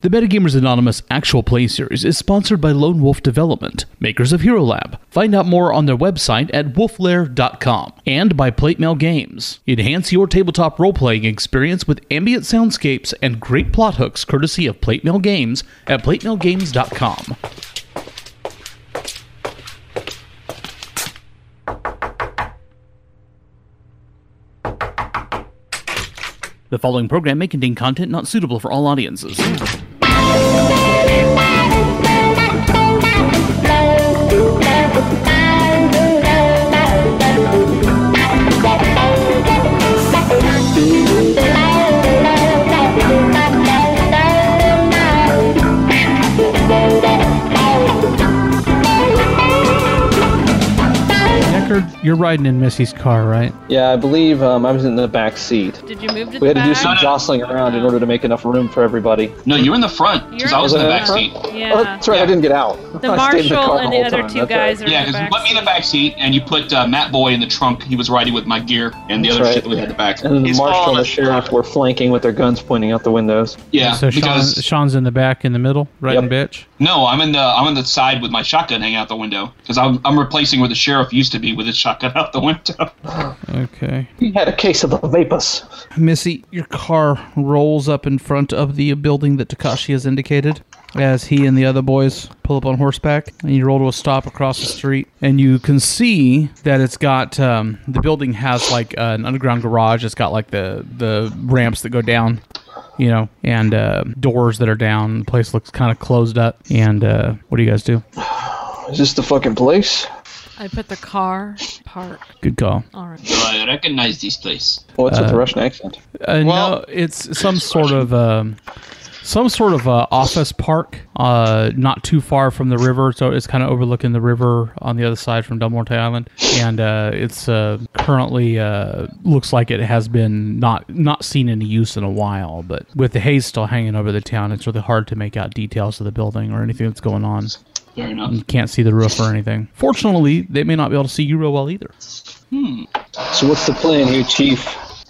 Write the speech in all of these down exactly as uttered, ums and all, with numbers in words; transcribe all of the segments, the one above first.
The Metagamers Anonymous Actual Play Series is sponsored by Lone Wolf Development, makers of Hero Lab. Find out more on their website at wolf lair dot com. And by Plate Mail Games. Enhance your tabletop role-playing experience with ambient soundscapes and great plot hooks courtesy of Plate Mail Games at plate mail games dot com. The following program may contain content not suitable for all audiences. You're riding in Missy's car, right? Yeah, I believe um, I was in the back seat. Did you move to we the back? We had to do some jostling around in order to make enough room for everybody. No, you were in the front, because I was in the back seat. Yeah. Oh, that's right, yeah. I didn't get out. The I stayed in the Marshal car and the the whole other time. two That's guys right. are Yeah, in the because you back put me in the seat. back seat, and you put uh, Matt Boy in the trunk. He was riding with my gear, and the That's other right. shit that we had in the back. And then the He's marshal and following the us sheriff were flanking with their guns pointing out the windows. Yeah, So Sean, because... Sean's in the back, in the middle, riding Yep. bitch. No, I'm in the I'm on the side with my shotgun hanging out the window, because I'm, I'm replacing where the sheriff used to be with his shotgun out the window. Okay. He had a case of the vapors. Missy, your car rolls up in front of the building that Takashi has indicated as he and the other boys pull up on horseback, and you roll to a stop across the street, and you can see that it's got um, the building has like uh, an underground garage. It's got like the the ramps that go down, you know, and uh, doors that are down. The place looks kind of closed up. And uh, what do you guys do? Is this the fucking place? I put the car park. Good call. All right. So I recognize this place. What's with Uh, the Russian accent? Uh, Well- no, it's some sort of um, some sort of uh, office park, uh, not too far from the river. So it's kind of overlooking the river on the other side from Del Norte Island, and uh, it's uh, currently uh, looks like it has been not not seen any use in a while. But with the haze still hanging over the town, it's really hard to make out details of the building or anything that's going on. Fair enough. You can't see the roof or anything. Fortunately, they may not be able to see you real well either. Hmm. So what's the plan here, Chief?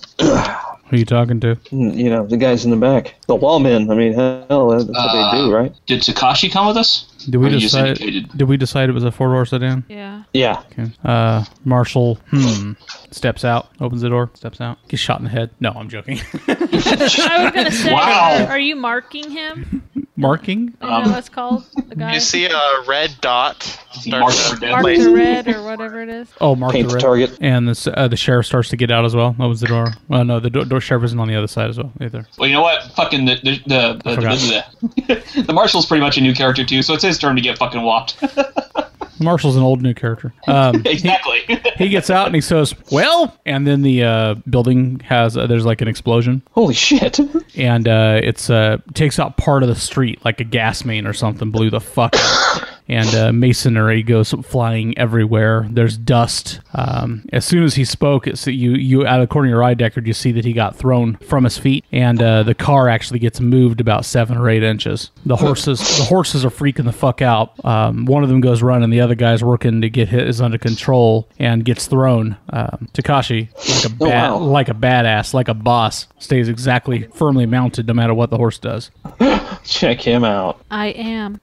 Who are you talking to? Hmm, You know, the guys in the back. The lawmen. I mean, hell, that's what Uh, they do, right? Did Takashi come with us? Did we Or you just decide? indicated? Did we decide it was a four-door sedan? Yeah. Yeah. Okay. Uh, Marshall, hmm, steps out, opens the door, steps out, gets shot in the head. No, I'm joking. I was gonna say, Wow. are, are you marking him? Marking? Is that what it's called? The guy. You see a red dot start Mark to the dead. Mark place. the red or whatever it is. Oh, mark Paint the the red. target. And the s- uh, the sheriff starts to get out as well. Opens the door. Oh no, the door, door sheriff isn't on the other side as well either. Well, you know what? Fucking the the the, the, forgot. the, the marshal's pretty much a new character too, so it's his turn to get fucking whopped. Marshall's an old new character. Um, Exactly. he gets out and he says, "Well," and then the uh, building has uh, there's like an explosion, Holy shit. and uh, it's uh, takes out part of the street, like a gas main or something blew the fuck out. And uh, masonry goes flying everywhere. There's dust. Um, as soon as he spoke, it's, you you out of the corner of your eye, Deckard, you see that he got thrown from his feet, and uh, the car actually gets moved about seven or eight inches. The horses the horses are freaking the fuck out. Um, one of them goes running, the other guy's working to get his under control and gets thrown. Um, Takashi, like a Oh, bad, wow. like a badass, like a boss, stays exactly firmly mounted no matter what the horse does. Check him out. I am.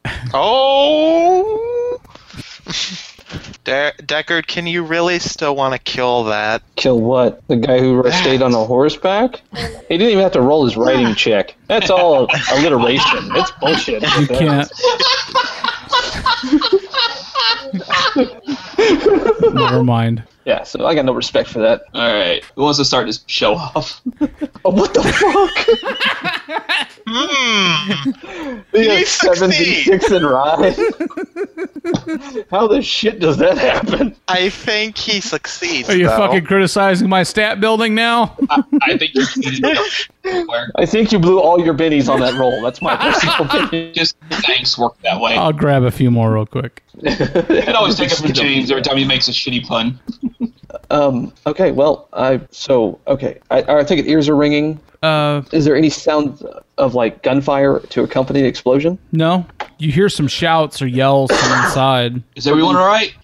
Oh! De- Deckard, can you really still want to kill that? Kill what? The guy who stayed on a horseback? He didn't even have to roll his writing check. That's all alliteration. It's bullshit. You can't. Never mind. Yeah, so I got no respect for that. All right. Who wants to start this show off? Oh, what the fuck? Hmm. Yeah, You seventy-six and ride. How the shit does that happen? I think he succeeds. Are you though. fucking criticizing my stat building now? I, I think you're where I think you blew all your bennies on that roll. That's my personal opinion. just thanks work that way. I'll grab a few more real quick. You can always take it from James every time he makes a shitty pun. Um. Okay. Well, I. So. Okay. I. I take it ears are ringing. Uh, Is there any sound of like gunfire to accompany the explosion? no. You hear some shouts or yells from inside. Is everyone all right?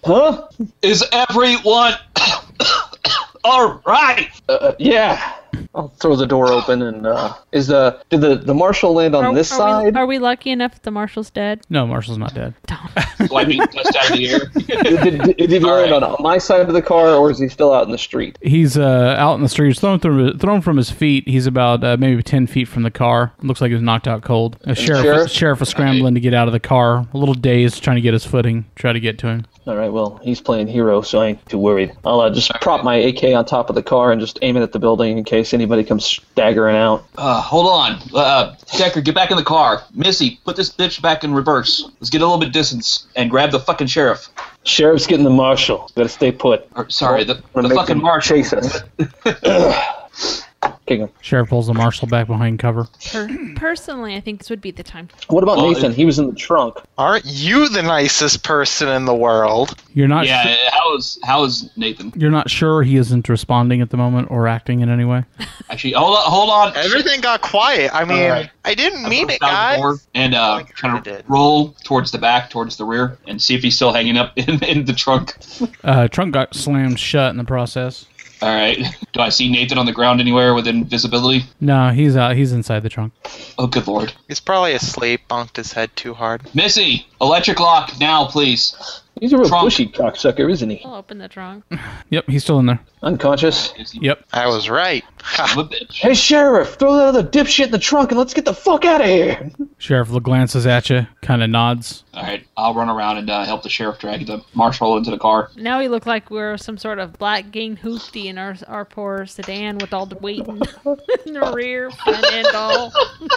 Huh? Is everyone all right? Uh, yeah. I'll throw the door open and uh, is the did the, the marshal land on Are, this are side? We, are we lucky enough that the marshal's dead? No, Marshall's not dead. Wiping dust out of the air. did, did, did he land right. on my side of the car, or is he still out in the street? He's uh, out in the street. He's thrown, through, thrown from his feet. He's about uh, maybe ten feet from the car. Looks like he was knocked out cold. A sheriff, sheriff? sheriff was scrambling to get out of the car. A little dazed, trying to get his footing. Try to get to him. All right, well, he's playing hero, so I ain't too worried. I'll uh, just prop my A K on top of the car and just aim it at the building in case anybody comes staggering out. Uh, hold on. Uh, Decker, get back in the car. Missy, put this bitch back in reverse. Let's get a little bit distance and grab the fucking sheriff. Sheriff's getting the marshal. Gotta stay put. Or, sorry, the, We're the making fucking him marshal. chase us. Kick him. Sheriff pulls the marshal back behind cover. Per- personally, I think this would be the time. What about Well, Nathan? it- He was in the trunk. Aren't you the nicest person in the world? You're not. Yeah, su- how is how is Nathan? you're not sure he isn't responding at the moment or acting in any way. Actually, hold on, hold on. Everything got quiet. I mean, Alright. I didn't mean it, Out the guys. door and uh, Like trying I to did. roll towards the back, towards the rear, and see if he's still hanging up in, in the trunk. Uh, trunk got slammed shut in the process. All right. Do I see Nathan on the ground anywhere within visibility? No, he's out. He's inside the trunk. Oh, good lord. He's probably asleep, bunked his head too hard. Missy, electric lock now, please. He's a real Trunk. bushy cocksucker, isn't he? I'll open the trunk. Yep, he's still in there. Unconscious. Yep. I was right. I'm a bitch. Hey, Sheriff, throw that other dipshit in the trunk and let's get the fuck out of here. Sheriff glances at you, kind of nods. All right, I'll run around and uh, help the sheriff drag the marshal into the car. Now we look like we're some sort of black gang hoopty in our our poor sedan with all the weight in, in the rear, front end all.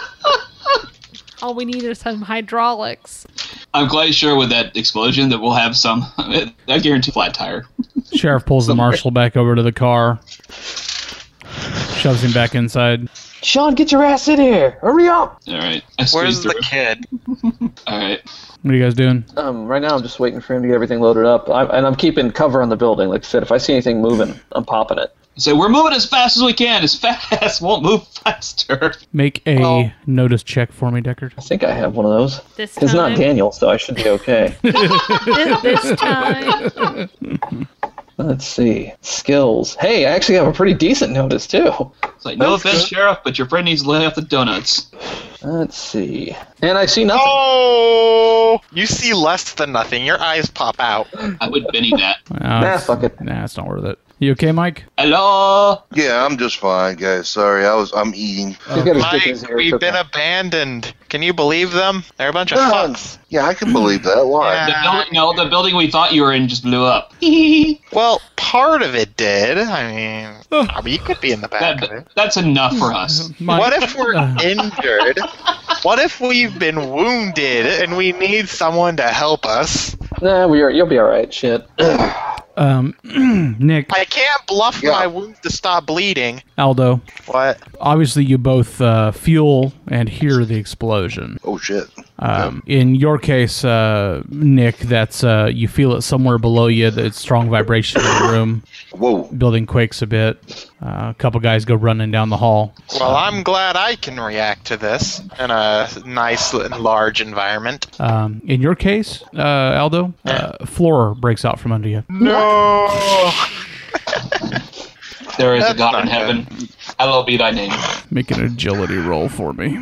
All we need is some hydraulics. I'm quite sure with that explosion that we'll have some. I guarantee flat tire. Sheriff pulls the marshal back over to the car, shoves him back inside. Sean, get your ass in here. Hurry up. All right, I squeeze Where's the through. kid? All right. What are you guys doing? Um, right now I'm just waiting for him to get everything loaded up. I, and I'm keeping cover on the building. Like I said, if I see anything moving, I'm popping it. So we're moving as fast as we can. As fast won't move faster. Make a Well- notice check for me, Deckard. I think I have one of those. This It's not time. Daniel, so I should be okay. This, this time. Let's see. Skills. Hey, I actually have a pretty decent notice, too. It's like, no That's offense, good. sheriff, but your friend needs to lay off the donuts. Let's see. And I see nothing. Oh! You see less than nothing. Your eyes pop out. I would Benny that. Nah, it's- fuck it. Nah, it's not worth it. You okay, Mike? Hello. Yeah, I'm just fine, guys. Sorry, I was I'm eating. He's got his dick in Mike, his ear. we've It's been okay. abandoned. Can you believe them? They're a bunch of Yeah, fucks. yeah, I can believe that. Why? Yeah. The building, no, the building we thought you were in just blew up. Well, part of it did. I mean, I mean, you could be in the back of That, it. that's enough for us. Mike, What if we're uh, injured? What if we've been wounded and we need someone to help us? Nah, we are, you'll be alright. Shit. um, Nick, I can't bluff Yeah. my wounds to stop bleeding. Aldo, What? obviously you both uh, feel and hear the explosion. Oh shit. Um, in your case, uh, Nick, that's uh, you feel it somewhere below you. That it's strong vibration in the room. Whoa. Building quakes a bit. Uh, a couple guys go running down the hall. Well, I'm glad I can react to this in a nice and large environment. Um, in your case, uh, Aldo, uh, floor breaks out from under you. No! There is a That's God not in heaven. Hallowed be thy name. Make an agility roll for me.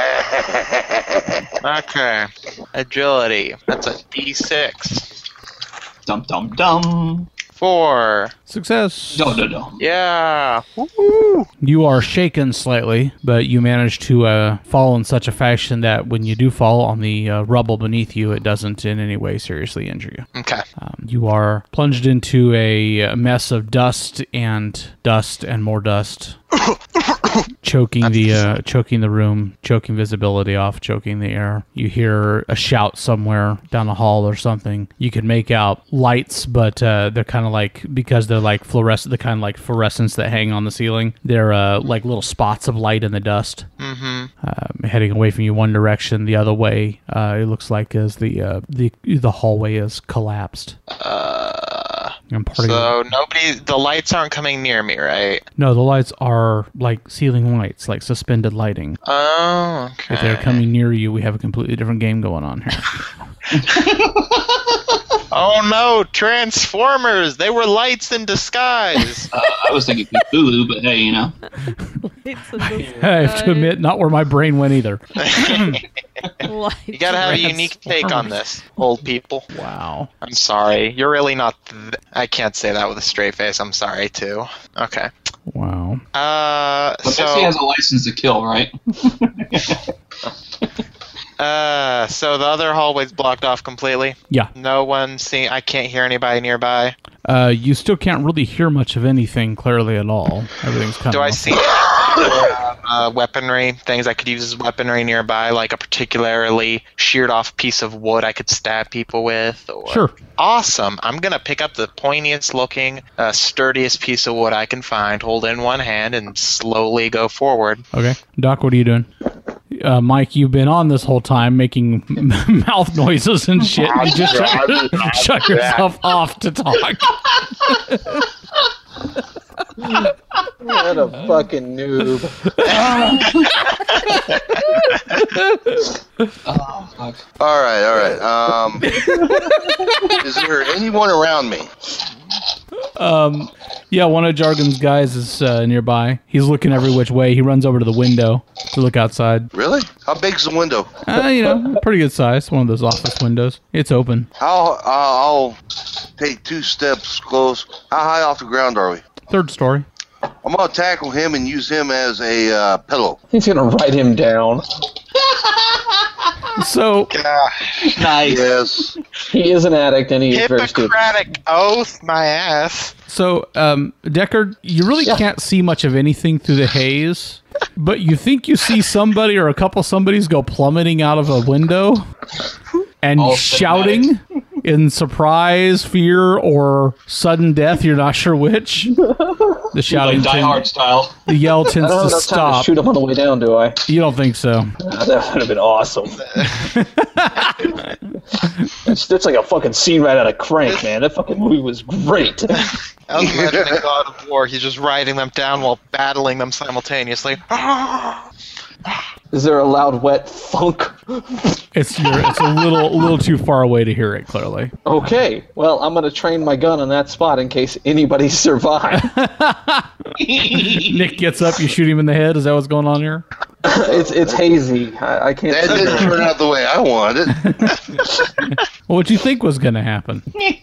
Okay. Agility. That's a D six. Dum dum dum. Four. Success. No, no, no. Yeah. Woo! You are shaken slightly, but you manage to uh, fall in such a fashion that when you do fall on the uh, rubble beneath you, it doesn't in any way seriously injure you. Okay. Um, you are plunged into a mess of dust and dust and more dust, choking the uh, choking the room, choking visibility off, choking the air. You hear a shout somewhere down the hall or something. You can make out lights, but uh, they're kind of like, because they're like fluorescent, the kind of like fluorescents that hang on the ceiling. They're uh, like little spots of light in the dust. Mm-hmm. Um, heading away from you one direction, the other way. Uh, it looks like as the uh, the the hallway is collapsed. Uh, And part of so nobody, the lights aren't coming near me, right? No, the lights are like ceiling lights, like suspended lighting. Oh, okay. If they're coming near you, we have a completely different game going on here. Oh no, Transformers! They were lights in disguise. Uh, I was thinking Cthulhu, but hey, you know. Lights in the I have to sky. admit, not where my brain went either. Lights You gotta have a in the unique take on this, old people. Wow. I'm sorry. You're really not. Th- I can't say that with a straight face. I'm sorry, too. Okay. Wow. Uh, But so, Missy has a license to kill, right? uh, so the other hallway's blocked off completely? Yeah. No one see. I can't hear anybody nearby. Uh, you still can't really hear much of anything clearly at all. Everything's kind Do of. I see uh, uh, weaponry, things I could use as weaponry nearby, like a particularly sheared off piece of wood I could stab people with? Or... Sure. Awesome. I'm going to pick up the pointiest looking, uh, sturdiest piece of wood I can find, hold it in one hand, and slowly go forward. Okay. Doc, what are you doing? Uh, Mike, you've been on this whole time making mouth noises and shit. You just shut, shut yourself off to talk. What a fucking noob. Oh, fuck. All right, all right. Um, is there anyone around me? Um, yeah, one of Jargon's guys is uh, nearby. He's looking every which way. He runs over to the window to look outside. Really? How big's the window? Uh, you know, pretty good size. One of those office windows. It's open. How? Uh, I'll take two steps close. How high off the ground are we? Third story. I'm gonna tackle him and use him as a uh, pillow. He's gonna write him down. So, Nice. Yes. He is an addict and he is very stupid. Hippocratic oath, my ass. so um, Deckard, you really Yeah. can't see much of anything through the haze, but you think you see somebody or a couple somebodies go plummeting out of a window and All shouting in surprise, fear, or sudden death. You're not sure which. The shouting, Like Die tend- Hard style. the yell I tends don't have to enough time to stop. shoot him on the way down, do I? You don't think so? Ah, that would have been awesome. that's, that's like a fucking scene right out of Crank, man. That fucking movie was great. I was imagining God of War. He's just riding them down while battling them simultaneously. Is there a loud, wet funk? It's you're, it's a little a little too far away to hear it clearly. Okay, well, I'm going to train my gun on that spot in case anybody survives. Nick gets up, you shoot him in the head. Is that what's going on here? it's it's hazy. I, I can't That see didn't it. turn out the way I wanted it. Well, what'd you think was going to happen?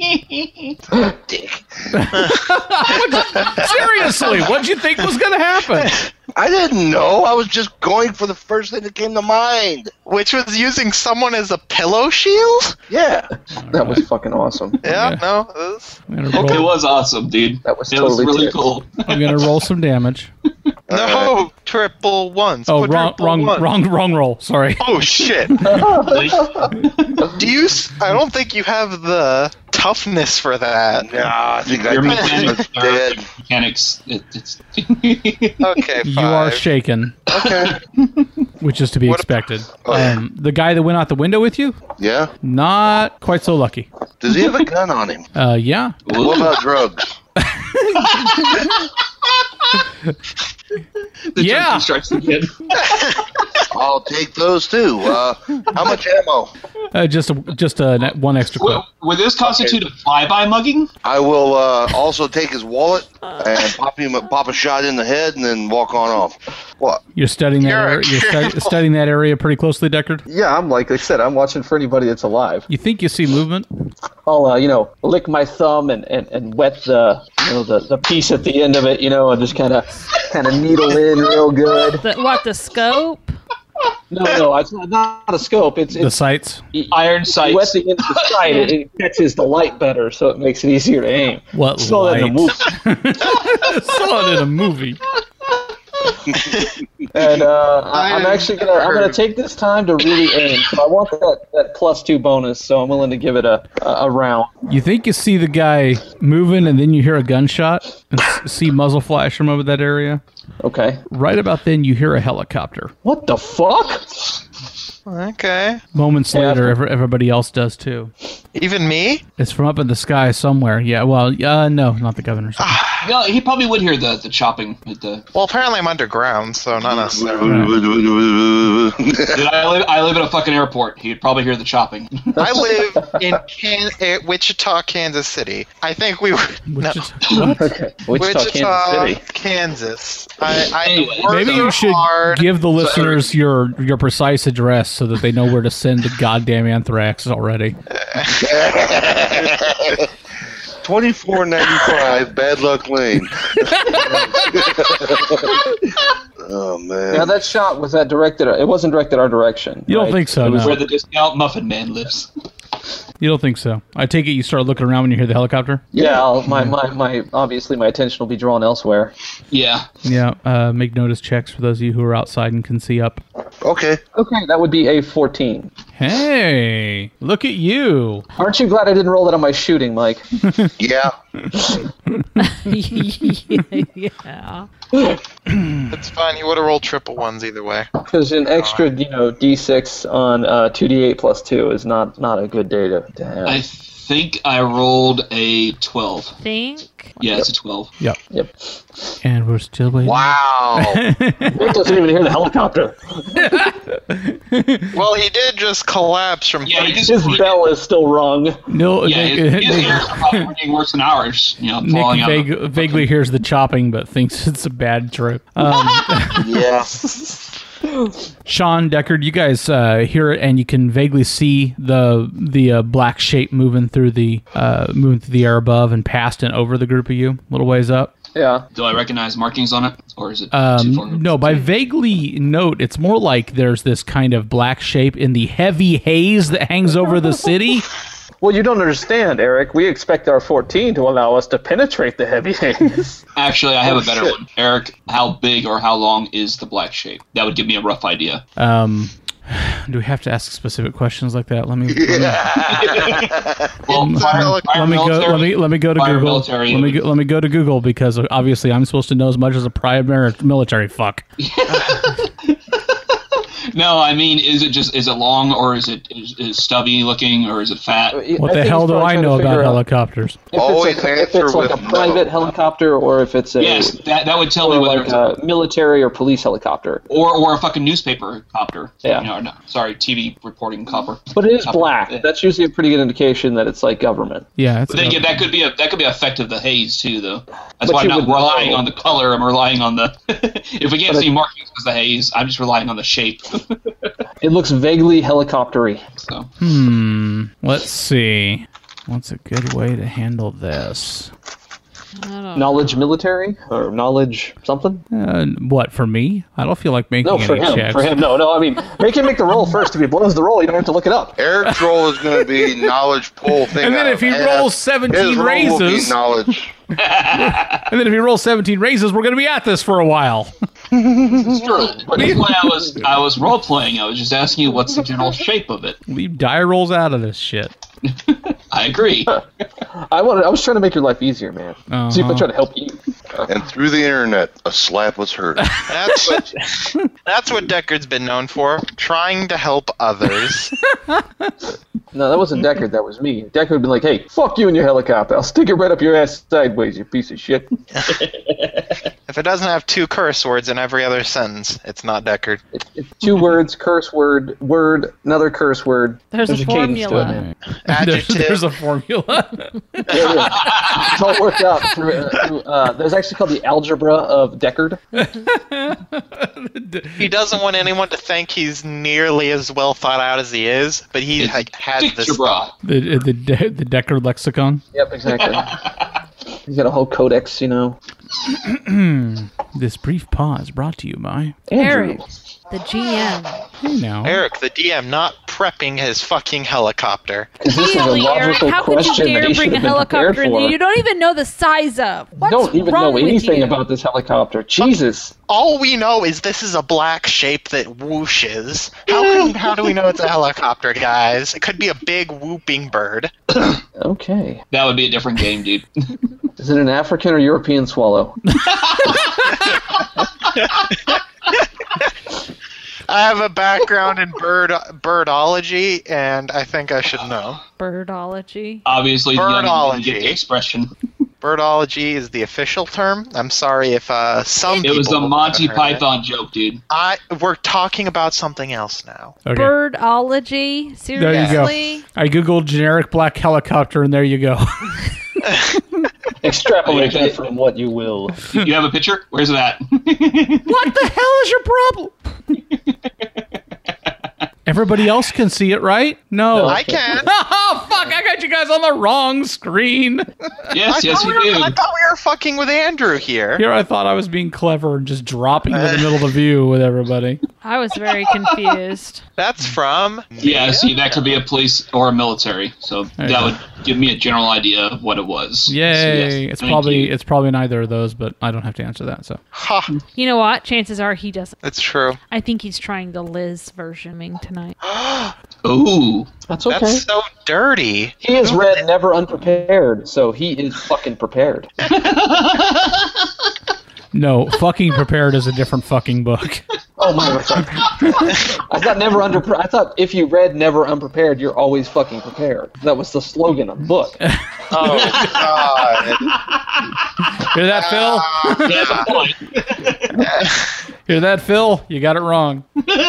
Seriously, what'd you think was going to happen? I didn't know. I was just going for the first thing that came to mind. Which was using someone as a pillow shield? Yeah. That was fucking awesome. Yeah, Yeah. no. It was, I'm gonna roll, It was awesome, dude. That was It was totally really ticked. cool. I'm gonna roll some damage. no, triple ones. Oh, wrong, quadruple wrong, ones. wrong, wrong roll. Sorry. Oh, shit. Like, Do you... s- I don't think you have the toughness for that. Nah, I think I your think mechanics, I'm are- dead. mechanics, it, it's. Okay, You are five. shaken, Okay. which is to be What- expected. Oh. Um, the guy that went out the window with you, Yeah. not quite so lucky. Does he have a gun on him? Uh, yeah. What about drugs? The Yeah. junkie strikes again. I'll take those too. Uh, how much ammo? Uh, just a, just a net- one extra clip. Would, would this constitute a flyby mugging? I will uh, also take his wallet and pop him pop a shot in the head and then walk on off. What? You're studying that. You're a Area, you're stu- criminal. studying that area pretty closely, Deckard. Yeah, I'm like I said, I'm watching for anybody that's alive. You think you see movement? I'll, uh, you know, lick my thumb and, and, and wet the, you know, the, the piece at the end of it, you know, and just kind of kind of needle in real good. The, what, the scope? No, no, it's not, not a scope. It's, The it's sights. Iron you wet sights. the end of the sight. It, it catches the light better, so it makes it easier to aim. What Saw that in a light? movie. Saw it in a movie. And uh, I, I'm actually gonna I'm gonna take this time to really aim. So I want that, that plus two bonus, so I'm willing to give it a a, a round. You think you see the guy moving, and then you hear a gunshot and s- see muzzle flash from over that area. Okay. Right about then, you hear a helicopter. What the fuck? Okay. Moments Yeah, later, that's- ev- everybody else does too. Even me? It's from up in the sky somewhere. Yeah, well, uh, no, not the governor's. Ah, Yeah, he probably would hear the, the chopping at the. Well, apparently I'm underground, so not necessarily. Dude, I live I live at a fucking airport. He'd probably hear the chopping. I live in Can- uh, Wichita, Kansas City. I think we were no. Wichita, what? Okay. Wichita, Wichita, Kansas City. Kansas. I, I Anyway, worked Maybe you should hard. give the listeners your your precise address so that they know where to send the goddamn anthrax already. Twenty-four ninety-five, Bad Luck Lane. Oh man. Now that shot was that directed? It wasn't directed our direction. You don't right? think so? It was No. Where the discount muffin man lives. You don't think so? I take it you start looking around when you hear the helicopter? Yeah, I'll, my, my, my, obviously my attention will be drawn elsewhere. Yeah. Yeah, uh, make notice checks for those of you who are outside and can see up. Okay. Okay, that would be a fourteen. Hey, look at you. Aren't you glad I didn't roll that on my shooting, Mike? Yeah. yeah. It's fine. You would have rolled triple ones either way. Because an extra, you know, d six on uh, two d eight plus two is not, not a good day to, to have. I think I rolled a twelve. Think. Yeah, it's a twelve. Yep. Yep. And we're still waiting. Wow. Rick doesn't even hear the helicopter. Well, he did just collapse from. Yeah, he just- His bell is still rung. No, Yeah, Nick, his, his Nick- ears are probably working worse than ours. You know, falling Nick out. vague, of- vaguely hears the chopping, but thinks it's a bad trip. Um, Yeah. Sean, Deckard, you guys uh, hear it, and you can vaguely see the the uh, black shape moving through the uh, moving through the air above and past and over the group of you, a little ways up. Yeah. Do I recognize markings on it, or is it too far? Um, no, by vaguely note, it's more like there's this kind of black shape in the heavy haze that hangs over the city. Well, you don't understand, Eric. We expect our fourteen to allow us to penetrate the heavy haze. Actually, I have Oh, a better shit. one. Eric, how big or how long is the black shape? That would give me a rough idea. Um, do we have to ask specific questions like that? Let me. Let me Well, fire, fire Let me go. military, Let me let me go to fire Google. military, Let me go, let me go to Google because obviously I'm supposed to know as much as a prior military fuck. No, I mean, is it just is it long or is it is, is stubby looking or is it fat? What the hell do I know about helicopters? If Always it's, a, if answer it's like a with private no. helicopter, or if it's a Yes, that that would tell me or whether like it's a, a military or police helicopter. or or a fucking newspaper copter. Yeah. You know, no, sorry, T V reporting copper. But it is Copper. black. Yeah. That's usually a pretty good indication that it's like government. Yeah, it's But then again, that could be a that could be an effect of the haze too, though. That's But why I'm you not would relying know. on the color. I'm relying on the. If we can't But see it- markings as the haze, I'm just relying on the shape. It looks vaguely helicoptery. So Hmm. Let's see. What's a good way to handle this? I don't know. Knowledge military or knowledge something? Uh, what for me? I don't feel like making No, for any him. checks. For him, no, no. I mean, make him make the roll first. If he blows the roll, you don't have to look it up. Eric's roll is going to be knowledge pull thing. And then out if he of rolls ass. seventeen His roll will be raises- knowledge. And then if he rolls seventeen raises, we're going to be at this for a while. it's true. But that's why I was I was role playing. I was just asking you what's the general shape of it. Leave die rolls out of this shit. I agree. I wanted. I was trying to make your life easier, man. See if I Uh-huh. try to help you. And through the internet, a slap was heard. That's what. That's what Deckard's been known for, trying to help others. No, that wasn't Deckard. That was me. Deckard would be like, "Hey, fuck you and your helicopter. I'll stick it right up your ass sideways, you piece of shit." If it doesn't have two curse words in every other sentence, it's not Deckard. It, it's two words, curse word, word, another curse word. There's a cadence to it, formula. man. There's, Adjective. there's a formula. Yeah, yeah. It's all worked out. Through, uh, through, uh, there's actually called the algebra of Deckard. He doesn't want anyone to think he's nearly as well thought out as he is, but he It's like, has Dick this. your bra. the, the, the Deckard lexicon. Yep, exactly. He's got a whole codex, you know. This brief pause brought to you by. Andrew. Eric, the G M. Hey now. Eric, the D M, not prepping his fucking helicopter. 'Cause this is a Really, Eric, logical how could you question that dare he should bring a have been prepared helicopter in for. there you don't even know the size of? What's don't even wrong know with anything you? about this helicopter. Jesus. All we know is this is a black shape that whooshes. How can, how do we know it's a helicopter, guys? It could be a big whooping bird. Okay. That would be a different game, dude. Is it an African or European swallow? I have a background in bird birdology, and I think I should know. Birdology. Obviously, the young didn't get Birdology. the expression. Birdology is the official term. I'm sorry if uh, some It was people a Monty haven't heard it. Python joke, dude. I we're talking about something else now. Okay. Birdology? There you go. Seriously? I googled generic black helicopter, and there you go. Extrapolate that from what you will. You you have a picture? Where's it at? What the hell is your problem? Everybody else can see it, right? No. I can. Oh, fuck, I got you guys on the wrong screen. Yes, I yes, thought you we were, do. I thought we were fucking with Andrew here. Here I thought I was being clever and just dropping in the middle of the view with everybody. I was very confused. That's from. Yeah, see, that could be a police or a military, so There you that go. would give me a general idea of what it was. So, Yay. yes, it's thank probably you. it's probably neither of those, but I don't have to answer that, so. Ha, You know what? Chances are he doesn't. that's true. I think he's trying the Liz versioning tonight. Ooh. That's okay. That's so dirty. He is read never unprepared, so he is fucking prepared. No, fucking prepared is a different fucking book. Oh my god! I thought never under. I thought if you read never unprepared, you're always fucking prepared. That was the slogan of the book. Oh god. Hear that, Phil? That's a point. Hear that, Phil? You got it wrong.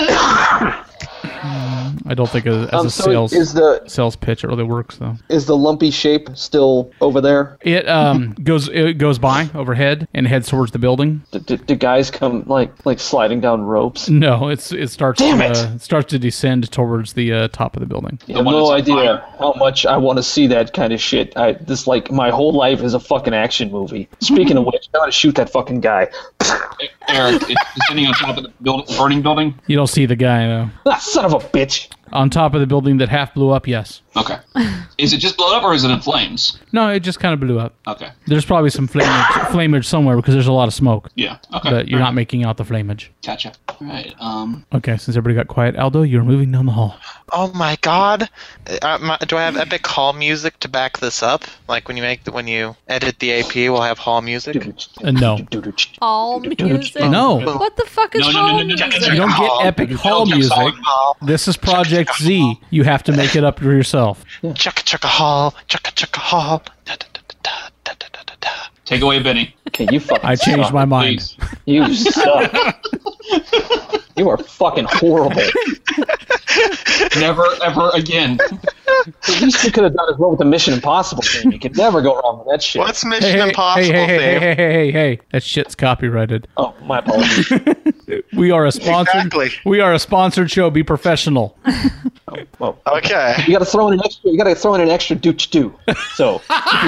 I don't think as, as Um, a so sales is the sales pitch it really works though. is the lumpy shape still over there? It um goes it goes by overhead and heads towards the building. Do, do, do guys come like like sliding down ropes? No, it's it starts Damn to, it! Uh, it starts to descend towards the uh, top of the building. You have one no that's on idea fire. how much I want to see that kind of shit. I this like my whole life is a fucking action movie. Speaking of which, I want to shoot that fucking guy. Eric, it's descending on top of the build, burning building? You don't see the guy though. Ah, son of a bitch! On top of the building that half blew up, yes. Okay. Is it just blown up or is it in flames? No, it just kind of blew up. Okay. There's probably some flamage, flamage somewhere because there's a lot of smoke, Yeah. Okay. but you're not making out the flamage. Gotcha. All right. Um. Okay, since everybody got quiet, Aldo, you're moving down the hall. Oh my god. Uh, my, do I have epic hall music to back this up? Like when you make the, when you edit the A P, we'll have hall music. Uh, no. All music? No. What the fuck is No, no, no, all no, no, no, music? no, You don't get Hall. epic hall Don't music. solid Hall. This is Project Z. You have to make it up to yourself. Chugga chugga hall. Chugga chugga hall. Da, da, da, da, da, da, da, da. Take away Benny, Okay, you fucking. I changed suck. my mind. please. You suck. You are fucking horrible. Never, ever again. The least you could have done is roll with the Mission Impossible thing. You could never go wrong with that shit. What's Mission Hey, hey, Impossible hey, hey, hey, theme? hey, hey, hey, hey. That shit's copyrighted. Oh, my apologies. We are a sponsored. Exactly. We are a sponsored show. Be professional. Well, Okay. you got to throw in an extra. You got to throw in an extra dooch too. So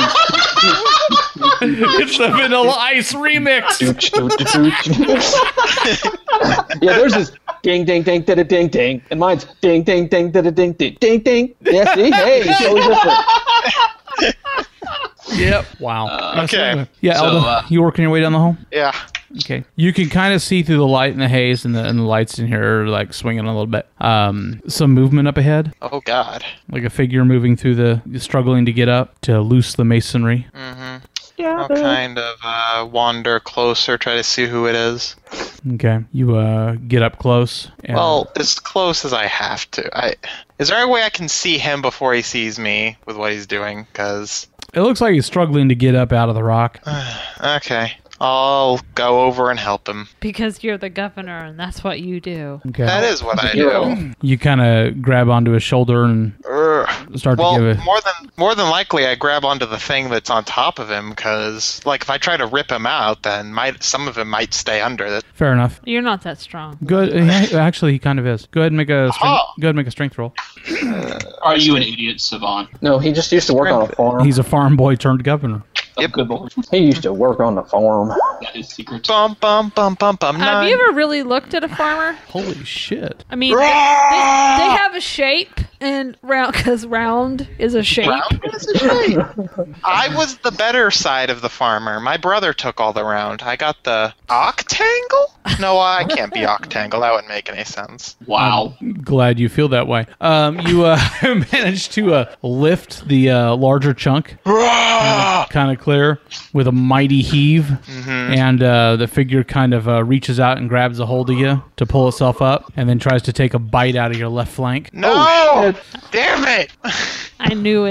It's the Vanilla Ice remix. dooch dooch dooch. Yeah, there's this ding ding ding da da ding ding, and mine's ding ding ding da da ding ding ding ding. Yeah, see, hey, it's totally different. Yep. Wow. Okay. Yeah, So, Aldo, uh, you working your way down the hall? Yeah. Okay. You can kind of see through the light and the haze, and the and the lights in here are like swinging a little bit. Um, some movement up ahead, Oh god. like a figure moving through the, struggling to get up to loose the masonry. I'll kind of uh, wander closer, try to see who it is. Okay. You uh get up close. And, Well, as close as I have to. I is there any way I can see him before he sees me with what he's doing? Because it looks like he's struggling to get up out of the rock. okay, I'll go over and help him. Because you're the governor and that's what you do. Okay. That is what I Hero. do. You kind of grab onto his shoulder and Ugh. start Well, to give it. more than more than likely, I grab onto the thing that's on top of him because, like, if I try to rip him out, then might some of him might stay under it. Fair enough. You're not that strong. Good. yeah, Actually, he kind of is. Go ahead and make a strength, Oh. go ahead and make a strength roll. Are you an idiot, Savant? No, he just used to work on a farm. He's a farm boy turned governor. Yep. Oh, good lord. He used to work on the farm. That is secret. Bum bum bum bum bum. Have nine. you ever really looked at a farmer? Holy shit. I mean, they, they, they have a shape, and round because round is a shape. Round is a shape. I was the better side of the farmer. My brother took all the round. I got the octangle? No, I can't be octangle. That wouldn't make any sense. Wow. Glad you feel that way. Um, you uh, managed to uh, lift the uh, larger chunk, kind of clear, with a mighty heave, and uh, the figure kind of uh, reaches out and grabs a hold of you to pull itself up, and then tries to take a bite out of your left flank. No! Damn it! I knew it.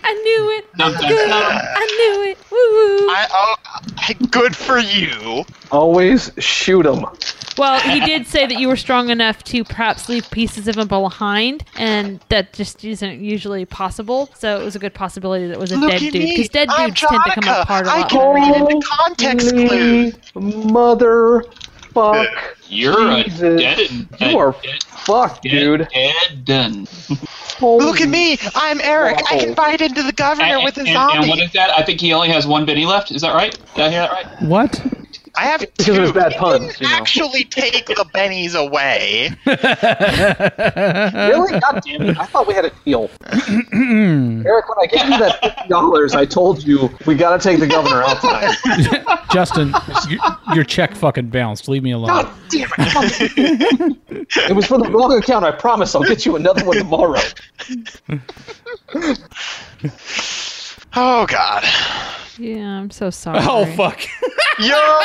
I knew it. Dum, I'm dum, good. dum. I knew it. Woo woo. I, oh, I, good for you. Always shoot him. Well, he did say that you were strong enough to perhaps leave pieces of him behind, and that just isn't usually possible. So it was a good possibility that it was a Look dead at dude, me. because dead I'm dudes tend to come Jonica. apart a I lot. can more. read into context clues. Mother fuck. You're Jesus. a dead. You are dead, fucked, dead, dude. Dead done. Look at me. I'm Eric. I can Wow. bite into the governor And, with a and, zombie. and what is that? I think he only has one Benny left. Is that right? Did I hear that right? What? I have Because two. it was bad He puns, didn't you know. actually take the bennies away. Really? God damn it. I thought we had a deal. Eric, when I gave you that fifty dollars, I told you we gotta take the governor out tonight. Justin, your, your check fucking bounced. Leave me alone. God damn it. It was for the wrong account. I promise I'll get you another one tomorrow. Oh, God. Yeah, I'm so sorry. Oh, fuck. Yeah!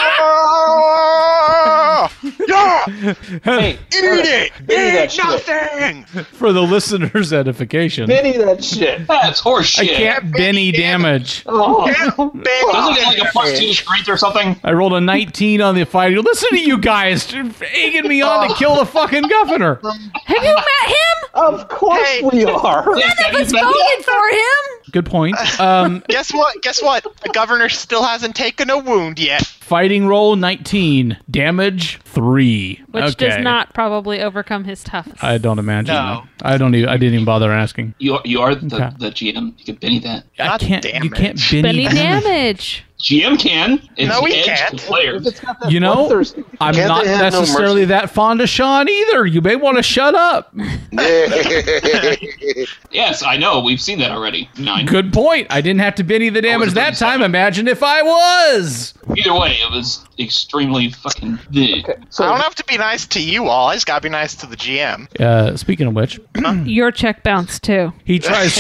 Yeah! Hey, Eat it! Benny that Eat shit. nothing! For the listeners' edification. Benny that shit. That's horse I shit. can't Benny damage. Oh, Doesn't it get like a plus two to strength or something? I rolled a nineteen on the fight. Listen to you guys egging me on to kill the fucking governor. Have you met him? of course Hey. we are. Yes, that Let's is better. voted for him. Good point. Um, Guess what? Guess what? The governor still hasn't taken a wound yet. fighting roll nineteen. Damage three. Which okay. does not probably overcome his toughness. I don't imagine. No. I don't even. I didn't even bother asking. You are, you are the, Okay. the G M. You can Benny that. I Not can't. You damage. can't Benny. Benny damage. G M can. It's No, he edge can't. to players. If it's got that You know, bloodthirsty- I'm Can't not they have no necessarily mercy? that fond of Sean either. You may want to shut up. Yes, I know. We've seen that already. Nine. Good point. I didn't have to Benny the damage was that about time. seven. Imagine if I was. Either way, it was extremely fucking big. Okay, so I don't have to be nice to you all. I just gotta be nice to the G M. Uh, speaking of which, Your check bounced too. he tries.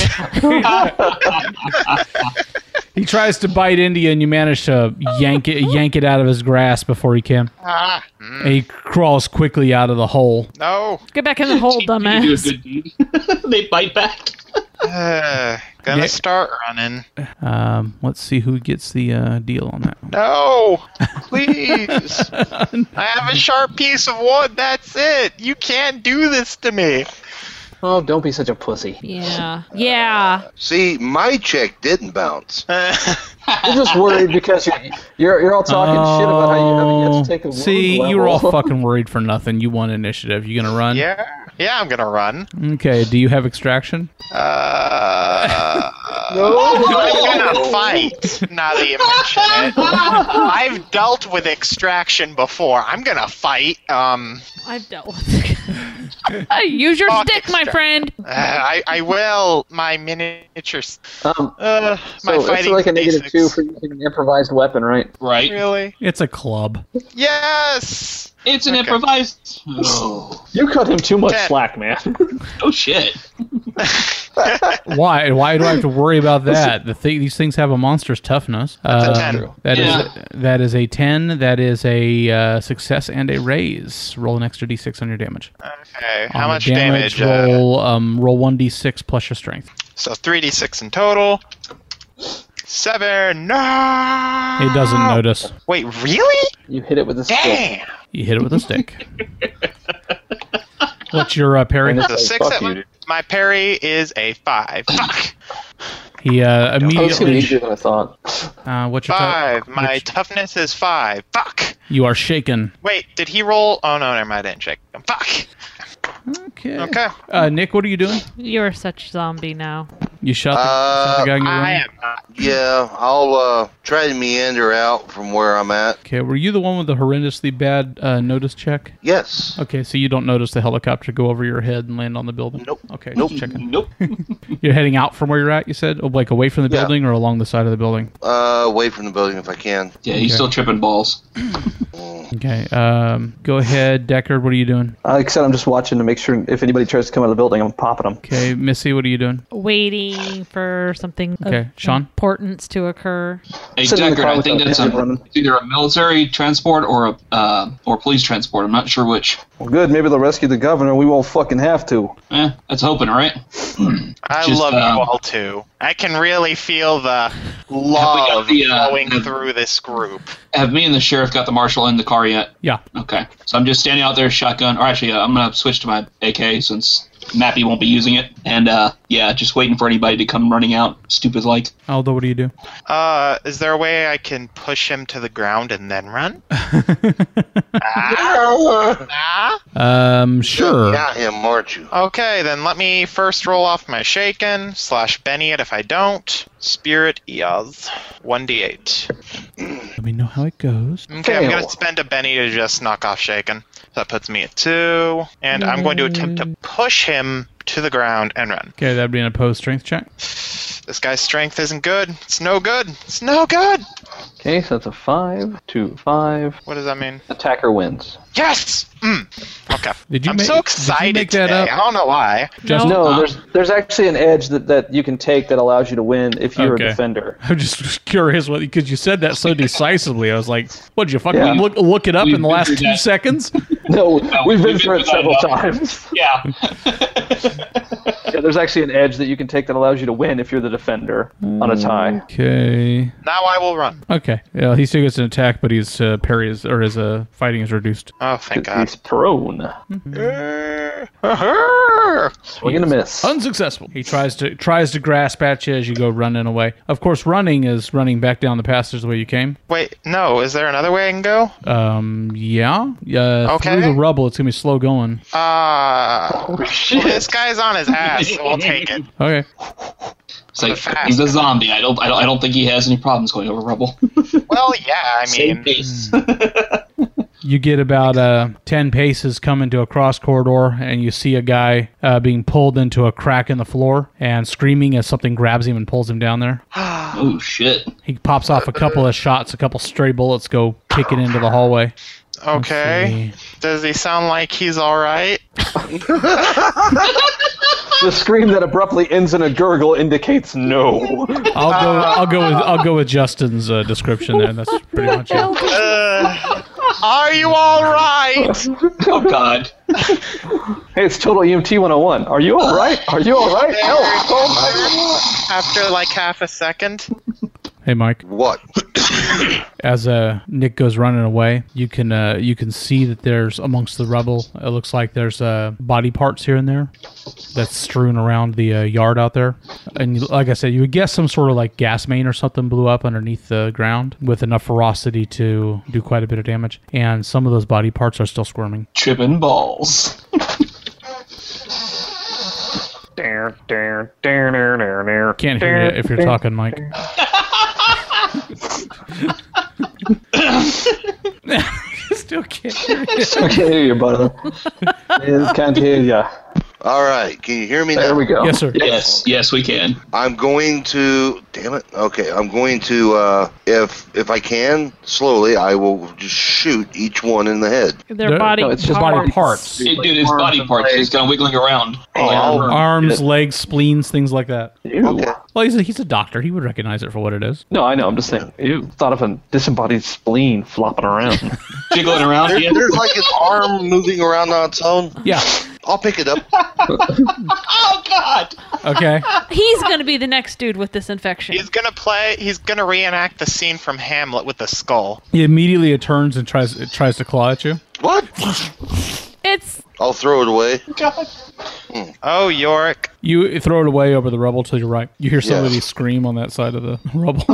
He tries to bite into you, and you manage to yank it, yank it out of his grasp before he can. Ah, mm, And he crawls quickly out of the hole. no. Get back in the hole, You do a dumbass. good deed. They bite back. Uh, gonna Yeah. start running. Um, let's see who gets the uh, deal on that. No, please. I have a sharp piece of wood. That's it. You can't do this to me. oh, don't be such a pussy. Yeah. Yeah. See, my check didn't bounce. You're just worried because you're you're, you're all talking shit about how you haven't yet to take a wound See, level. you were all fucking worried for nothing. You won initiative. You gonna run? yeah, yeah. I'm gonna run. Okay. Do you have extraction? Uh, No. I'm gonna fight. Now that you mention it, I've dealt with extraction before. I'm gonna fight. Um, I've dealt with it. Hey, use your Fuck stick, my extra- friend. uh, I I will. My miniatures. Um, Uh, my so it's fighting like a negative basics. two for using an improvised weapon, right? Right. Really? It's a club. Yes. It's an Okay. improvised. Oh, You cut him too much Ten. slack, man. oh shit. Why? Why do I have to worry about that? The th- these things have a monster's toughness. That's a Uh, ten. That is Yeah. that is a ten. That is a uh, success and a raise. Roll an extra d six on your damage. Okay. On How the much damage? uh, Roll um roll one d six plus your strength. so three d six in total. Seven. No. It doesn't notice. Wait, really? You hit it with a stick. Damn. You hit it with a stick. What's your uh, parry? And it's So like, six fuck at you, my, dude. my parry is a five. Fuck. He uh, That was gonna be immediately. easier than I thought. Uh, what's your Five. tough- My which- toughness is five. Fuck. You are shaken. Wait, did he roll? Oh no, never mind. I didn't check him. Fuck. Okay. Okay. Uh, Nick, what are you doing? You're such zombie now. You shot the, Uh, shot the guy you're I running? am not. Yeah, I'll uh, try to meander out from where I'm at. Okay, were you the one with the horrendously bad uh, notice check? Yes. Okay, so you don't notice the helicopter go over your head and land on the building? Nope. Okay, Nope. just checking. Nope. You're heading out from where you're at, you said? Oh, like away from the Yeah. building or along the side of the building? Uh, away from the building if I can. Yeah, he's Okay. still tripping balls. Okay, um, go ahead. Deckard, what are you doing? Uh, Like I said, I'm just watching to make sure if anybody tries to come out of the building, I'm popping them. Okay, Missy, what are you doing? Waiting for something Okay, of Sean? importance to occur. Hey, Sitting in the Deckard, car I with think the that's a, engine running. it's either a military transport or a uh, or police transport. I'm not sure which. Well, good. Maybe they'll rescue the governor. We won't fucking have to. Eh, that's hoping, right? I I Just, love um, you all too. I can really feel the love the, uh, flowing have- through this group. Have me and the sheriff got the marshal in the car yet? Yeah. Okay. So I'm just standing out there, shotgun. Or actually, uh, I'm gonna switch to my A K since Mappy won't be using it. And uh, yeah, just waiting for anybody to come running out, stupid like. Aldo, what do you do? Uh, is there a way I can push him to the ground and then run? ah? Ah? Um, sure. Got him, aren't you? Okay, then let me first roll off my shaken, slash Benny it if I don't. Spirit Eoz. one d eight. Let me know how it goes. Okay, I'm Fail. gonna spend a Benny to just knock off shaken. That puts me at two. And I'm going to attempt to push him to the ground and run. Okay, that'd be an opposed strength check. This guy's strength isn't good. It's no good. It's no good. Okay, so that's a five, two, five. What does that mean? Attacker wins. Yes! Mm. Okay. Did you I'm make- so did you excited make that today. up? I don't know why. Just No. No, Uh, there's there's actually an edge that, that you can take that allows you to win if you're Okay. a defender. I'm just curious what because you said that so decisely. I was like, "What did you fucking Yeah. look look it up We've in the been last through two that. seconds?" No, we've been we've through been it several through that times. Yeah. Yeah, there's actually an edge that you can take that allows you to win if you're the defender on a tie. Okay. Now I will run. Okay. Yeah, he still gets an attack, but his uh, parry is or his uh, fighting is reduced. Oh, thank God. He's prone. Swing and a miss. Unsuccessful. He tries to tries to grasp at you as you go running away. Of course, running is running back down the passage the way you came. Wait, no. Is there another way I can go? Um. Yeah. Yeah. Okay. Through the rubble, it's gonna be slow going. Uh, Oh, shit. this guy's on his ass. So we'll take it. Okay. It's like Fast. he's a zombie. I don't, I don't. I don't think he has any problems going over rubble. Well, yeah. I Same mean, pace. You get about uh, ten paces coming to a cross corridor, and you see a guy uh, being pulled into a crack in the floor and screaming as something grabs him and pulls him down there. Oh shit. He pops off a couple of shots, a couple stray bullets go kicking into the hallway. okay. Does he sound like he's all right? The scream that abruptly ends in a gurgle indicates no. I'll go. I'll go with. I'll go with Justin's uh, description there. That's pretty much it. Uh, are you all right? Oh god. Hey, it's Total E M T one oh one. Are you all right? Are you all right? Help! Oh After like half a second. Hey, Mike. What? As uh, Nick goes running away, you can uh, you can see that there's amongst the rubble. It looks like there's uh, body parts here and there that's strewn around the uh, yard out there. And you, like I said, you would guess some sort of like gas main or something blew up underneath the ground with enough ferocity to do quite a bit of damage. And some of those body parts are still squirming. Tripping balls. no. Can't hear you if you're talking, Mike. Still can't hear you. I can't hear you, brother. I can't hear ya. All right. Can you hear me now? There we go. Yes, sir. Yes, yes, we can. I'm going to. Damn it. Okay. I'm going to. Uh, if if I can, slowly, I will just shoot each one in the head. Their No, body no, it's just body parts. parts. It, dude, his Arms body and parts. He's legs. kind of wiggling around. Oh, Arms, legs, spleens, things like that. Ew. Okay. Well, he's a, he's a doctor. He would recognize it for what it is. No, I know. I'm just saying. Ew. Thought of a disembodied spleen flopping around. Jiggling around. There, Yeah. there's like an arm moving around on its own. Yeah. I'll pick it up. Oh god. Okay. He's gonna be the next dude with this infection. He's gonna play. He's gonna reenact the scene from Hamlet with the skull. He immediately it turns and tries it tries to claw at you. What? It's I'll throw it away. God. Oh, Yorick. You throw it away over the rubble to your right. You hear somebody Yes. scream on that side of the rubble.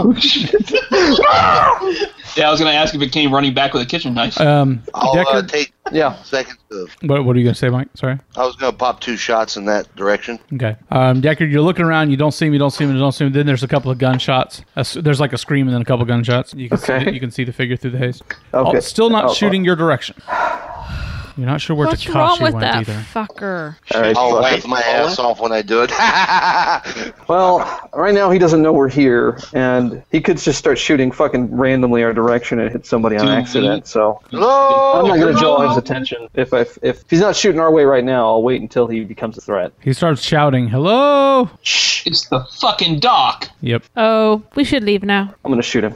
Yeah, I was gonna ask if it came running back with a kitchen knife. Um, I'll uh, Deckard, take Yeah. seconds of. what, what are you going to say, Mike? Sorry. I was going to pop two shots in that direction. Okay. Um, Deckard, you're looking around. You don't see him. You don't see him. You don't see him. Then there's a couple of gunshots. A s- There's like a scream and then a couple of gunshots. You can see Okay. the, you can see the figure through the haze. Okay. Oh, still not Oh, shooting your direction. You're not sure where what's wrong Takashi with went that either. fucker? All right. I'll fuck laugh it. my ass off when I do it. Well, right now he doesn't know we're here, and he could just start shooting fucking randomly our direction and hit somebody on Dude. accident. So Hello. I'm not going to draw his attention. If I, if he's not shooting our way right now, I'll wait until he becomes a threat. He starts shouting, "Hello!" Shh, it's the fucking doc. Yep. Oh, we should leave now. I'm going to shoot him.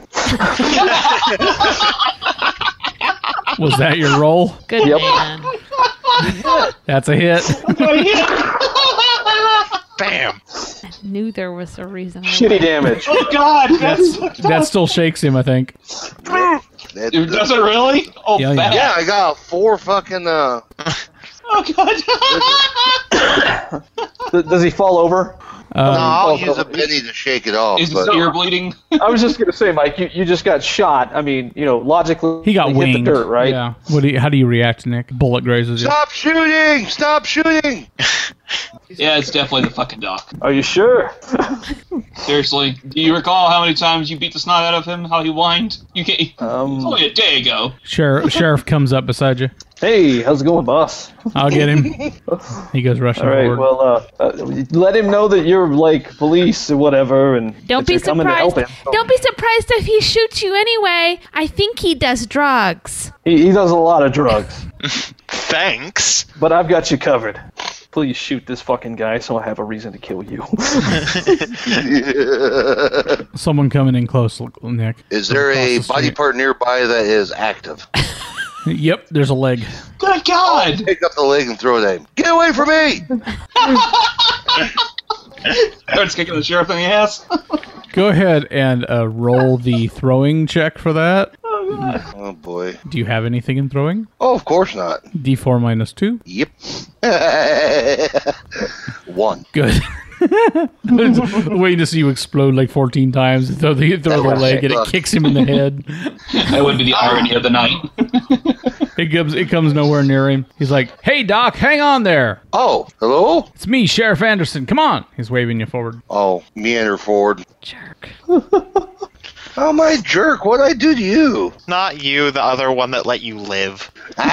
Was that your roll? Good Yep. man. That's a hit. Bam. knew there was a reason. I Shitty went. damage. Oh God, that's That still shakes him, I think. That- Dude, does it really? Oh, Yeah, yeah. bad. yeah, I got four fucking. Uh, Oh God. Th- Does he fall over? no, Uh, I'll use a penny to shake it off. Is but his ear bleeding? I was just gonna say, Mike, you, you just got shot. I mean, you know, logically, he got hit winged. the dirt, right? Yeah. What do you, how do you react, Nick? Bullet grazes you. Stop shooting! Stop shooting! Yeah, it's definitely the fucking doc. Are you sure? Seriously, do you recall how many times you beat the snot out of him? How he whined? You can't. It's Um, only a day ago. Sheriff, sheriff comes up beside you. hey, how's it going, boss? I'll get him. He goes rushing All right, forward. well, uh, uh, let him know that you're like police or whatever, and Don't that be you're coming to surprised. help him. Don't be surprised if he shoots you anyway. I think he does drugs. He, he does a lot of drugs, Thanks. but I've got you covered. Please shoot this fucking guy so I have a reason to kill you. Someone coming in close, Nick. Is there Across a the body street. part nearby that is active? Yep, there's a leg. Good God! Pick up the leg and throw it at him. Get away from me! Starts kicking the sheriff in the ass. Go ahead and uh, roll the throwing check for that. Oh boy. Do you have anything in throwing? Oh, of course not. D four minus two. Yep. One. Good. Waiting to see you explode like fourteen times and throw the, throw the leg and it kicks him in the head. That would be the irony of the night. It comes, it comes nowhere near him. He's like, hey, Doc, hang on there. Oh, hello? It's me, Sheriff Anderson. Come on. He's waving you forward. Oh, meander forward. Jerk. Oh, my jerk, what'd I do to you? Not you, the other one that let you live.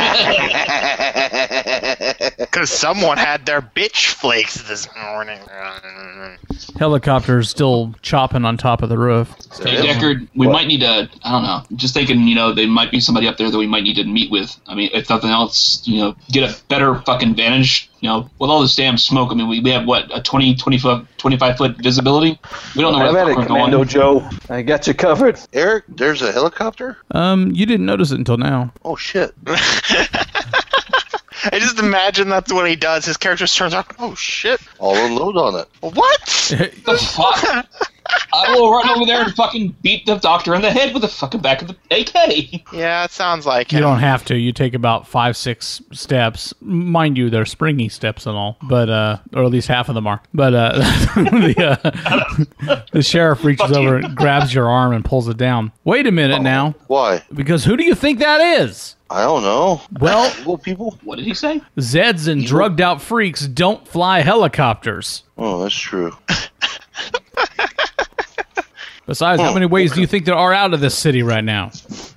Because someone had their bitch flakes this morning. Helicopter's still chopping on top of the roof. Hey, Deckard, we might need to, I don't know, just thinking, you know, there might be somebody up there that we might need to meet with. I mean, if nothing else, you know, get a better fucking vantage. You know, with all this damn smoke, I mean, we, we have, what, a twenty, twenty-five, twenty-five foot visibility? We don't know where I've the had fuck it, we're Commando going. Joe. I got you covered. Eric, there's a helicopter? Um, you didn't notice it until now. Oh, shit. I just imagine that's what he does. His character just turns up, oh shit. I'll unload on it. What? The fuck? I will run over there and fucking beat the doctor in the head with the fucking back of the A K. Yeah, it sounds like You him. don't have to. You take about five, six steps. Mind you, they're springy steps and all, but uh, or at least half of them are. But uh, the, uh, the sheriff reaches Fuck over, you. and grabs your arm, and pulls it down. Wait a minute now, Why? because who do you think that is? I don't know. Well, Evil people? What did he say? Zeds and drugged out freaks don't fly helicopters. Oh, that's true. Besides, how many ways do you think there are out of this city right now?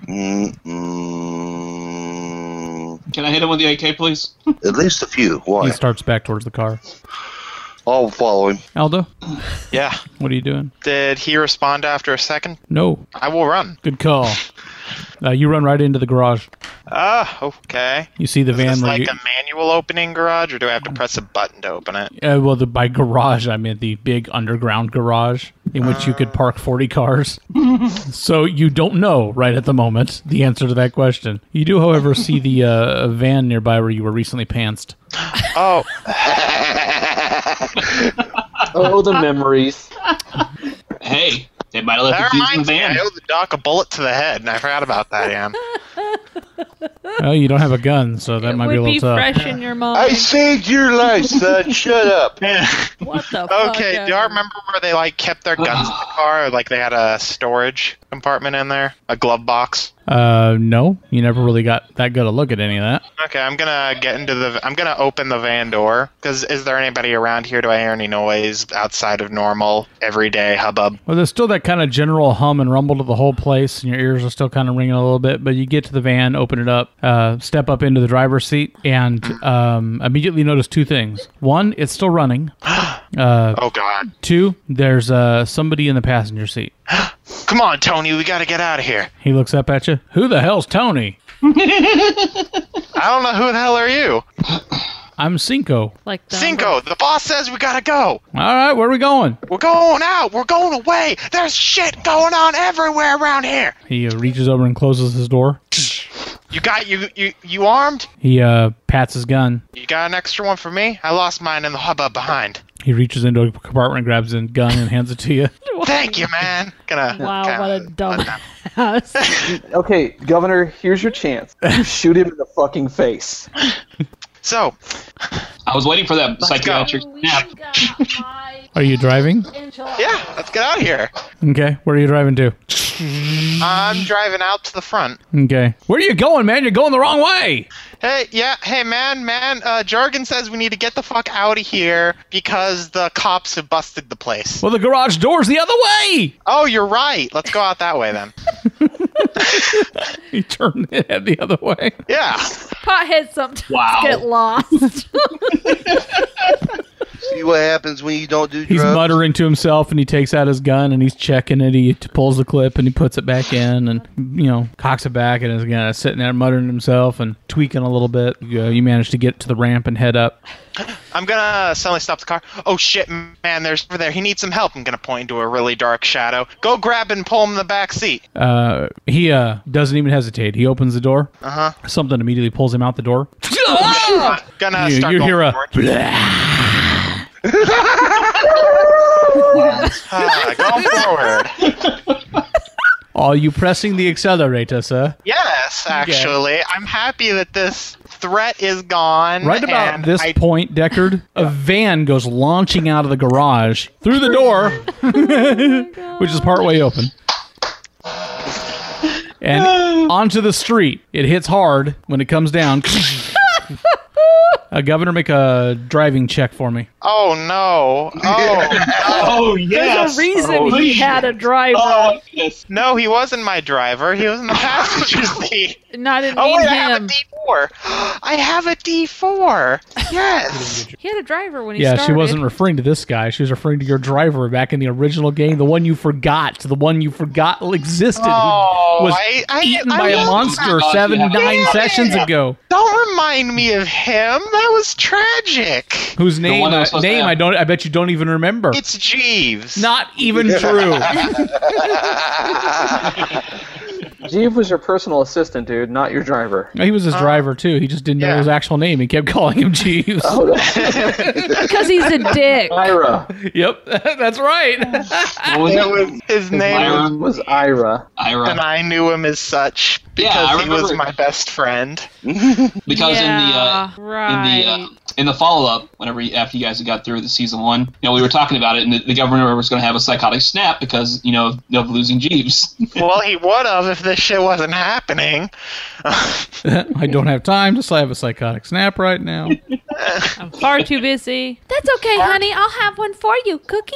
Mm-mm. Can I hit him with the A K, please? At least a few. Why? He starts back towards the car. I'll follow him. Aldo, Yeah. what are you doing? Did he respond after a second? No. I will run. Good call. Uh, you run right into the garage. Ah, okay. You see the Is van this where like you, a manual opening garage, or do I have to press a button to open it? Uh, well, the, by garage, I meant the big underground garage in which you could park forty cars. So you don't know right at the moment the answer to that question. You do, however, see the uh, van nearby where you were recently pantsed. Oh, Oh, the memories. Hey, they might have left that the keys in the reminds me. van. I owe the doc a bullet to the head, and I forgot about that, Ian. Oh, you don't have a gun, so that it might would be a little be tough. fresh in your mind. I saved your life, son. Shut up. What the fuck? Okay, do y'all remember where they like kept their guns in the car? Like they had a storage compartment in there, a glove box. Uh, no, you never really got that good a look at any of that. Okay, I'm gonna get into the. I'm gonna open the van door. Cause is there anybody around here? Do I hear any noise outside of normal everyday hubbub? Well, there's still that kind of general hum and rumble to the whole place, and your ears are still kind of ringing a little bit. But you get to the van, open it up, uh, step up into the driver's seat, and um, immediately notice two things. One, it's still running. Uh, Oh God! two, there's uh, somebody in the passenger seat. Come on, Tony, we gotta get out of here. He looks up at you. Who the hell's Tony? I don't know who the hell are you, I'm Cinco. Like the Cinco. The boss says we gotta go. All right, where are we going? We're going out. We're going away. There's shit going on everywhere around here. He uh, reaches over and closes his door. You got you you you armed? He uh, pats his gun. You got an extra one for me? I lost mine in the hubbub behind. He reaches into a compartment, grabs a gun, and hands it to you. Thank you, man. Gonna. Wow, kinda what a dumb let that- ass. Okay, Governor, here's your chance. Shoot him in the fucking face. So, I was waiting for that psychiatric We snap. got my Are you driving? enchilada. yeah, let's get out of here. Okay. Where are you driving to? I'm driving out to the front. Okay. Where are you going, man? You're going the wrong way. Hey, yeah, hey, man, man, uh, Jargon says we need to get the fuck out of here because the cops have busted the place. Well, the garage door's the other way. Oh, you're right. Let's go out that way then. He turned his head the other way. Yeah. Potheads sometimes Wow. get lost. See what happens when you don't do He's drugs? muttering to himself, and he takes out his gun, and he's checking it. He pulls the clip, and he puts it back in, and, you know, cocks it back, and is again sitting there muttering to himself and tweaking a little bit. You, uh, you manage to get to the ramp and head up. I'm gonna suddenly stop the car. Oh shit, man, there's over there. He needs some help. I'm gonna point into a really dark shadow. Go grab and pull him in the back seat. Uh, he uh, doesn't even hesitate. He opens the door. Uh huh. Something immediately pulls him out the door. Gonna You, start you going hear a... forward. Ah, going forward. Are you pressing the accelerator, sir? Yes, actually, I'm happy that this threat is gone. Right about and this I, point, Deckard, a van goes launching out of the garage through the door, which is partway open, and onto the street. It hits hard when it comes down. Uh, Governor, make a driving check for me. Oh no! Oh Oh There's yes. a reason Oh, he shit. had a driver. Oh yes. no, he wasn't my driver. He was in the passenger seat. And I didn't Oh mean wait, I have a him. D four. I have a D four. Yes. He had a driver when he Yeah, started. she wasn't referring to this guy. She was referring to your driver back in the original game, the one you forgot, the one you forgot existed, Oh, who was I, I, eaten I by a love monster that. seven, Yeah. nine sessions ago. Don't remind me of him. That was tragic. Whose name? one that Uh, was supposed to name? have- I don't. I bet you don't even remember. It's Jeeves. Not even true. Jeeve was your personal assistant, dude, not your driver. He was his driver too. He just didn't know yeah. his actual name. He kept calling him Jeeves. Because he's a dick. Ira Yep, that's right. What was It it? was his name, Ira. was, was Ira. Ira. and I knew him as such because Yeah, I he was remember. my best friend. Because in the uh, Yeah, right. in the uh, in the follow up, whenever you, after you guys got through the season one, you know, we were talking about it, and the, the governor was going to have a psychotic snap because you know of, of losing Jeeves. Well, he would have if this shit wasn't happening. I don't have time to have a psychotic snap right now. I'm far too busy. That's okay, honey. I'll have one for you. Cookie?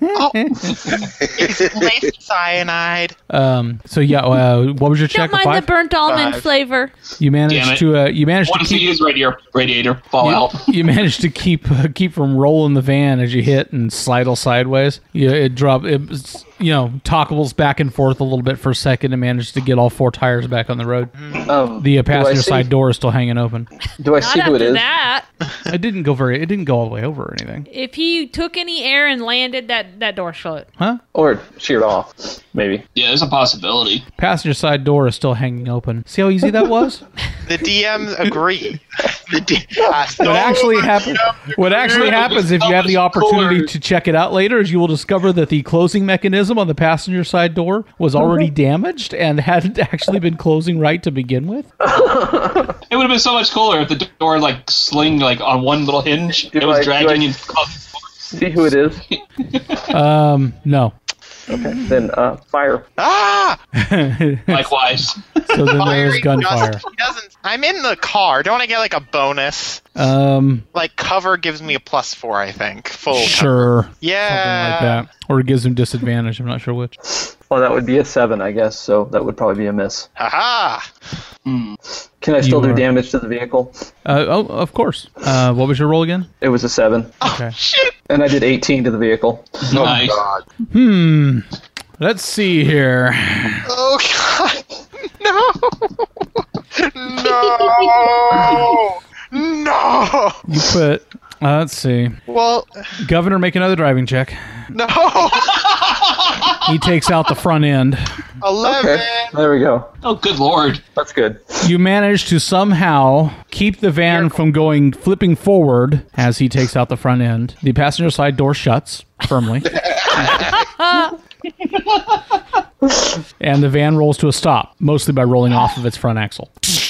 He's laced cyanide. Um. So yeah. Uh, what was your check? Don't A mind the five? burnt almond Five. flavor. You Damn managed it. to. Uh, you managed to Want to see keep. his radiator radiator fall out. You, you managed to keep uh, keep from rolling the van as you hit and slidle sideways. You, it dropped. It was, you know, toggles back and forth a little bit for a second and managed to get all four tires back on the road. Um, The uh, do I passenger see- side door is still hanging open. Do I Not see who it after is? that. It didn't go very. It didn't go all the way over or anything. If he took any air and landed, that, that door shut. Huh? Or sheared off, maybe. Yeah, there's a possibility. Passenger side door is still hanging open. See how easy that was? The D Ms agree. The D- I What stole actually my happens? D M. What actually happens if you have the opportunity to check it out later is you will discover that the closing mechanism on the passenger side door was already damaged and hadn't actually been closing right to begin with. It would have been so much cooler if the door like sling like on one little hinge. Do it was I- do dragging I- you. See who it is? Um, no. Okay, then uh, fire. Ah! Likewise. So then there's Firing gunfire. just- he doesn't. I'm in the car. Don't I get like a bonus? Um, Like cover gives me a plus four, I think. Full. cover. sure. Yeah. Something like that. Or it gives him disadvantage. I'm not sure which. Well, that would be a seven, I guess. So that would probably be a miss. Haha. Hmm. Can I still You do are- damage to the vehicle? Uh, oh, of course. Uh, what was your roll again? It was a seven, Okay. Shit. and I did eighteen to the vehicle. Nice. God. Hmm. Let's see here. Oh god. No. No. No. You put. Uh, let's see. Well, Governor, make another driving check. no. He takes out the front end. Eleven. Okay, there we go. Oh, good lord. That's good. You manage to somehow keep the van from going flipping forward as he takes out the front end. The passenger side door shuts firmly. And the van rolls to a stop, mostly by rolling off of its front axle.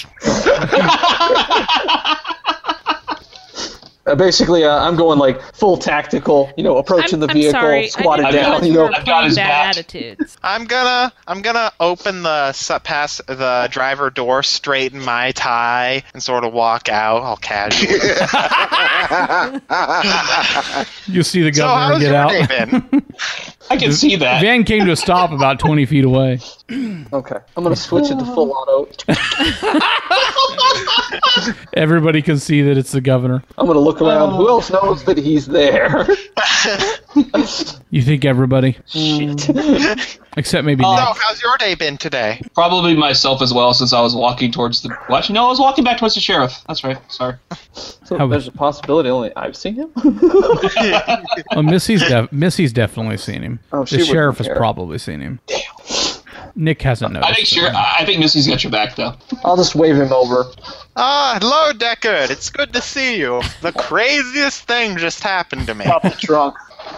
Uh, basically, uh, I'm going like full tactical, you know, approaching I'm, the vehicle, I'm sorry. squatted I didn't down, realize you we know. were I've got his bad back. attitudes. I'm gonna I'm gonna open the s- pass the driver door, straighten my tie, and sort of walk out all casually. You see the So governor how's get your out. day been? I can see The that. van came to a stop about twenty feet away. Okay, I'm gonna switch it to full auto. Everybody can see that it's the governor. I'm gonna look around. Who else knows that he's there? You think everybody? Shit. Except maybe So Nick. how's your day been today? Probably myself as well, since I was walking towards the. Well, actually, no, I was walking back towards the sheriff. That's right. Sorry. So How- there's a possibility only I've seen him. Oh, Missy's, def- Missy's definitely seen him. Oh, she the wouldn't sheriff has care. probably seen him. Nick hasn't noticed. I think sure. I think Missy's got your back though. I'll just wave him over. Ah, hello, Deckard. It's good to see you. The craziest thing just happened to me. Pop the trunk.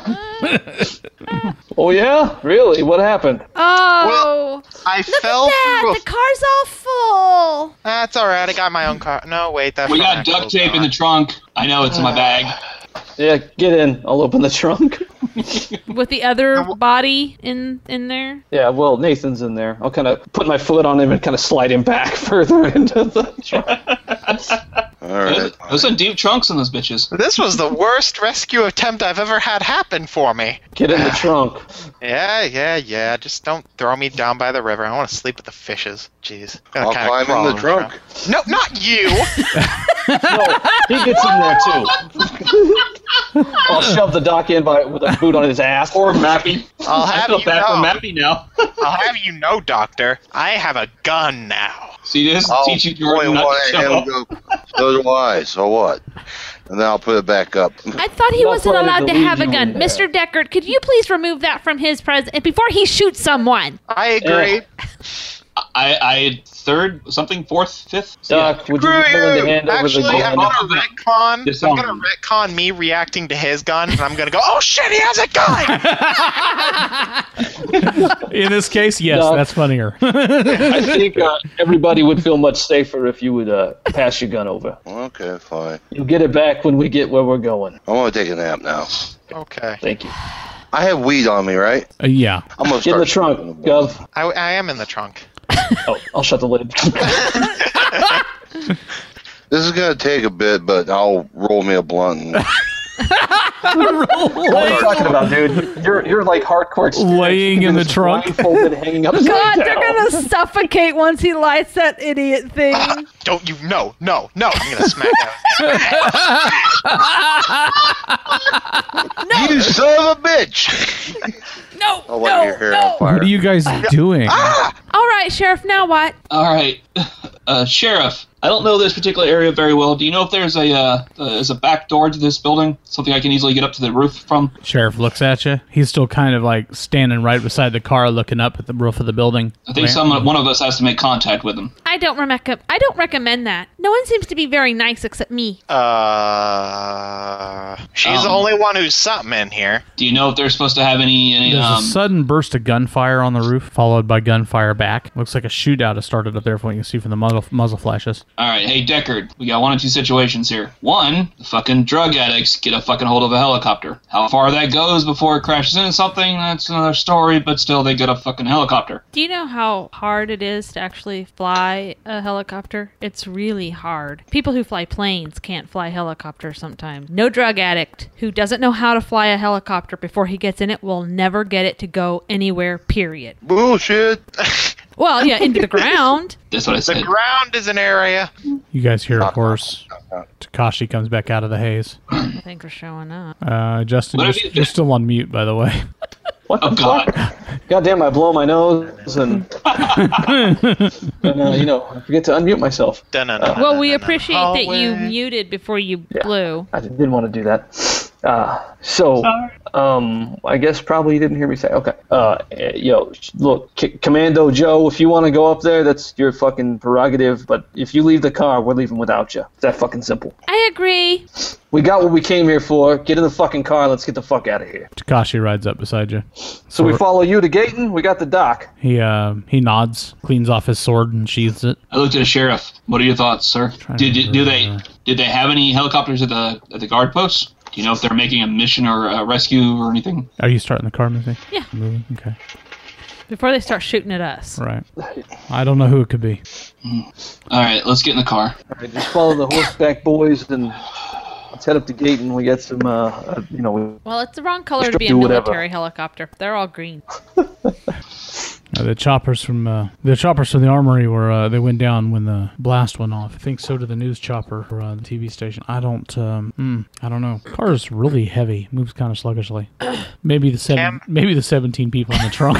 Oh yeah? Really? What happened? Oh, I look fell at that! through. The car's all full. That's all right. I got my own car. No, wait, that's We got duct tape in the trunk. I know it's in my bag. Yeah, get in. I'll open the trunk. With the other body in in there. Yeah, well, Nathan's in there. I'll kind of put my foot on him and kind of slide him back further into the trunk. All right. There's some deep trunks in those bitches. This was the worst rescue attempt I've ever had happen for me. Get in the trunk. Yeah, yeah, yeah. Just don't throw me down by the river. I want to sleep with the fishes. Jeez. Gotta I'll kinda climb crawl in the trunk. No, not you. No, he gets in there too. I'll shove the dock in by with a boot on his ass. Or Mappy. I'll I have feel you bad for know. Mappy now. I'll have you know, Doctor. I have a gun now. See this? I'll Teach you point Jordan not one to and show up. go, so do I. So what? And then I'll put it back up. I thought he Not wasn't planning allowed to to leave have a you gun. in there. Mister Deckard, could you please remove that from his presence before he shoots someone? I agree. I, I third something fourth fifth. Doc, would you Screw be willing to you! hand over the Actually, I'm gun? gonna retcon. Just I'm on. gonna retcon me reacting to his gun, and I'm gonna go, "Oh shit, he has a gun!" In this case, yes, No. that's funnier. I think uh, everybody would feel much safer if you would uh, pass your gun over. Okay, fine. You'll get it back when we get where we're going. I want to take a nap now. Okay. Thank you. I have weed on me, right? Uh, yeah. I'm gonna Get in the start trunk, shooting them. Gov. I, I am in the trunk. Oh, I'll shut the lid. This is gonna take a bit, but I'll roll me a blunt. And What are you talking about, dude? You're you're like hardcore experience. Laying You in can the just trunk. blindfolded, hanging upside God, down. they're gonna suffocate once he lights that idiot thing. Don't you? No, no, no! I'm gonna smack that. You son of a bitch! No, I'll light your hair on fire. What are you guys doing? All right, Sheriff, now what? All right, uh, Sheriff. I don't know this particular area very well. Do you know if there's a uh, uh, is a back door to this building? Something I can easily get up to the roof from? Sheriff looks at you. He's still kind of like standing right beside the car, looking up at the roof of the building. I think some one of us has to make contact with him. I don't recommend. I don't recommend that. No one seems to be very nice except me. Uh, she's Um, the only one who's something in here. Do you know if they're supposed to have any? any There's um, a sudden burst of gunfire on the roof, followed by gunfire back. Looks like a shootout has started up there from what you can see from the muzzle, muzzle flashes. All right, hey Deckard, we got one or two situations here. One, the fucking drug addicts get a fucking hold of a helicopter. How far that goes before it crashes into something, that's another story, but still they get a fucking helicopter. Do you know how hard it is to actually fly a helicopter? It's really hard. People who fly planes can't fly helicopters sometimes. No drug addict who doesn't know how to fly a helicopter before he gets in it will never get it to go anywhere, period. Bullshit. Well, yeah, into the ground. That's what I The said. ground is an area. You guys hear a horse. Takashi comes back out of the haze. I think we're showing up. Uh, Justin, What you're, have you- you're still on mute, by the way. What the Oh, God. fuck? God damn, I blow my nose and, and uh, you know, I forget to unmute myself. Dun-dun-dun. Well, we appreciate that you Hallway. muted before you Yeah. blew. I didn't want to do that. Uh, so, um, I guess probably you didn't hear me say. Okay. Uh, eh, yo, look, C- Commando Joe, if you want to go up there, that's your fucking prerogative. But if you leave the car, we're leaving without you. It's that fucking simple. I agree. We got what we came here for. Get in the fucking car. Let's get the fuck out of here. Takashi rides up beside you. So we follow you to Gaten. We got the dock. He uh, he nods, cleans off his sword, and sheathes it. I looked at the sheriff. What are your thoughts, sir? Trying Did, to did do they remember. did they have any helicopters at the at the guard post? Do you know if they're making a mission or a rescue or anything? Are you starting the car moving? Yeah. Moving? Okay. Before they start shooting at us. Right. I don't know who it could be. All right, let's get in the car. All right, just follow the horseback boys and let's head up to Gaten. We got some, uh, uh, you know, we Well, it's the wrong color to Just be a do whatever. military helicopter. They're all green. Uh, the choppers from uh, the choppers from the armory were uh, they went down when the blast went off. I think so did the news chopper for uh, the T V station. I don't um, mm, I don't know. Car is really heavy. Moves kind of sluggishly. Maybe the seven Cam- maybe the seventeen people in the trunk.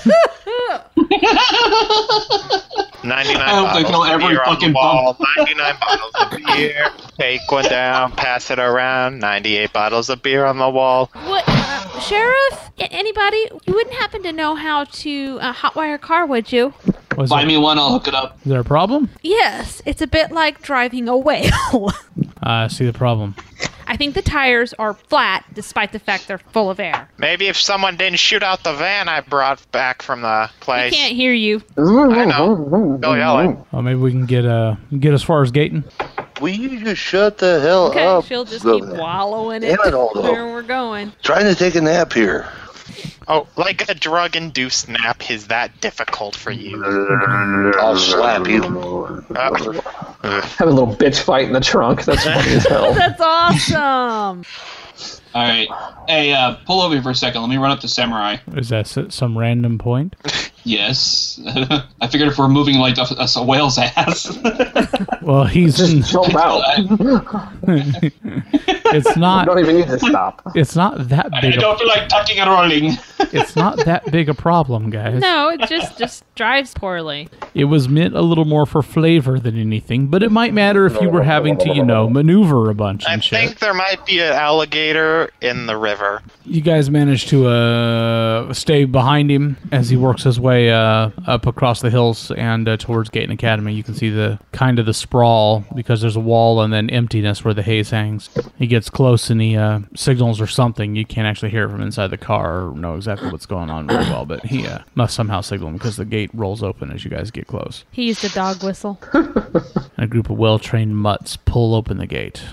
ninety-nine I hope they bottles kill of every beer on the fucking wall. ninety-nine bottles of beer. Take one down, pass it around. ninety-eight bottles of beer on the wall. What, uh, Sheriff? A- Anybody? You wouldn't happen to know how to uh, hotwire a car, would you? Was Find there, me one, I'll hook it up. is there a problem? Yes, it's a bit like driving a whale. I see the problem. I think the tires are flat, despite the fact they're full of air. Maybe if someone didn't shoot out the van I brought back from the I place. can't hear you. I know. Go yelling. Oh, maybe we can get uh get as far as Gaten. Will you just shut the hell Okay, up? she'll just Look, keep wallowing it Damn it, Aldo. where we're going. Trying to take a nap here. Oh, like a drug-induced nap is that difficult for you? I'll slap you. Uh, have a little bitch fight in the trunk. That's funny as hell. That's awesome. All right. Hey, uh, pull over here for a second. Let me run up to Samurai. Is that s- some random point? Yes. I figured if we're moving like a, a, a whale's ass. Well, he's in, Just jump out. it's not Don't even need to stop. it's not that I big. A, don't feel like tucking and rolling. it's not that big a problem, guys. No, it just just drives poorly. It was meant a little more for flavor than anything, but it might matter if you were having to, you know, maneuver a bunch I and shit. think there might be an alligator in the river. You guys managed to uh, stay behind him as he works his way uh, up across the hills and uh, towards Gaten Academy. You can see the kind of the sprawl because there's a wall and then emptiness where the haze hangs. He gets close and he uh, signals or something. You can't actually hear it from inside the car or know exactly what's going on very well, but he uh, must somehow signal him because the gate rolls open as you guys get close. He used a dog whistle. And a group of well-trained mutts pull open the gate.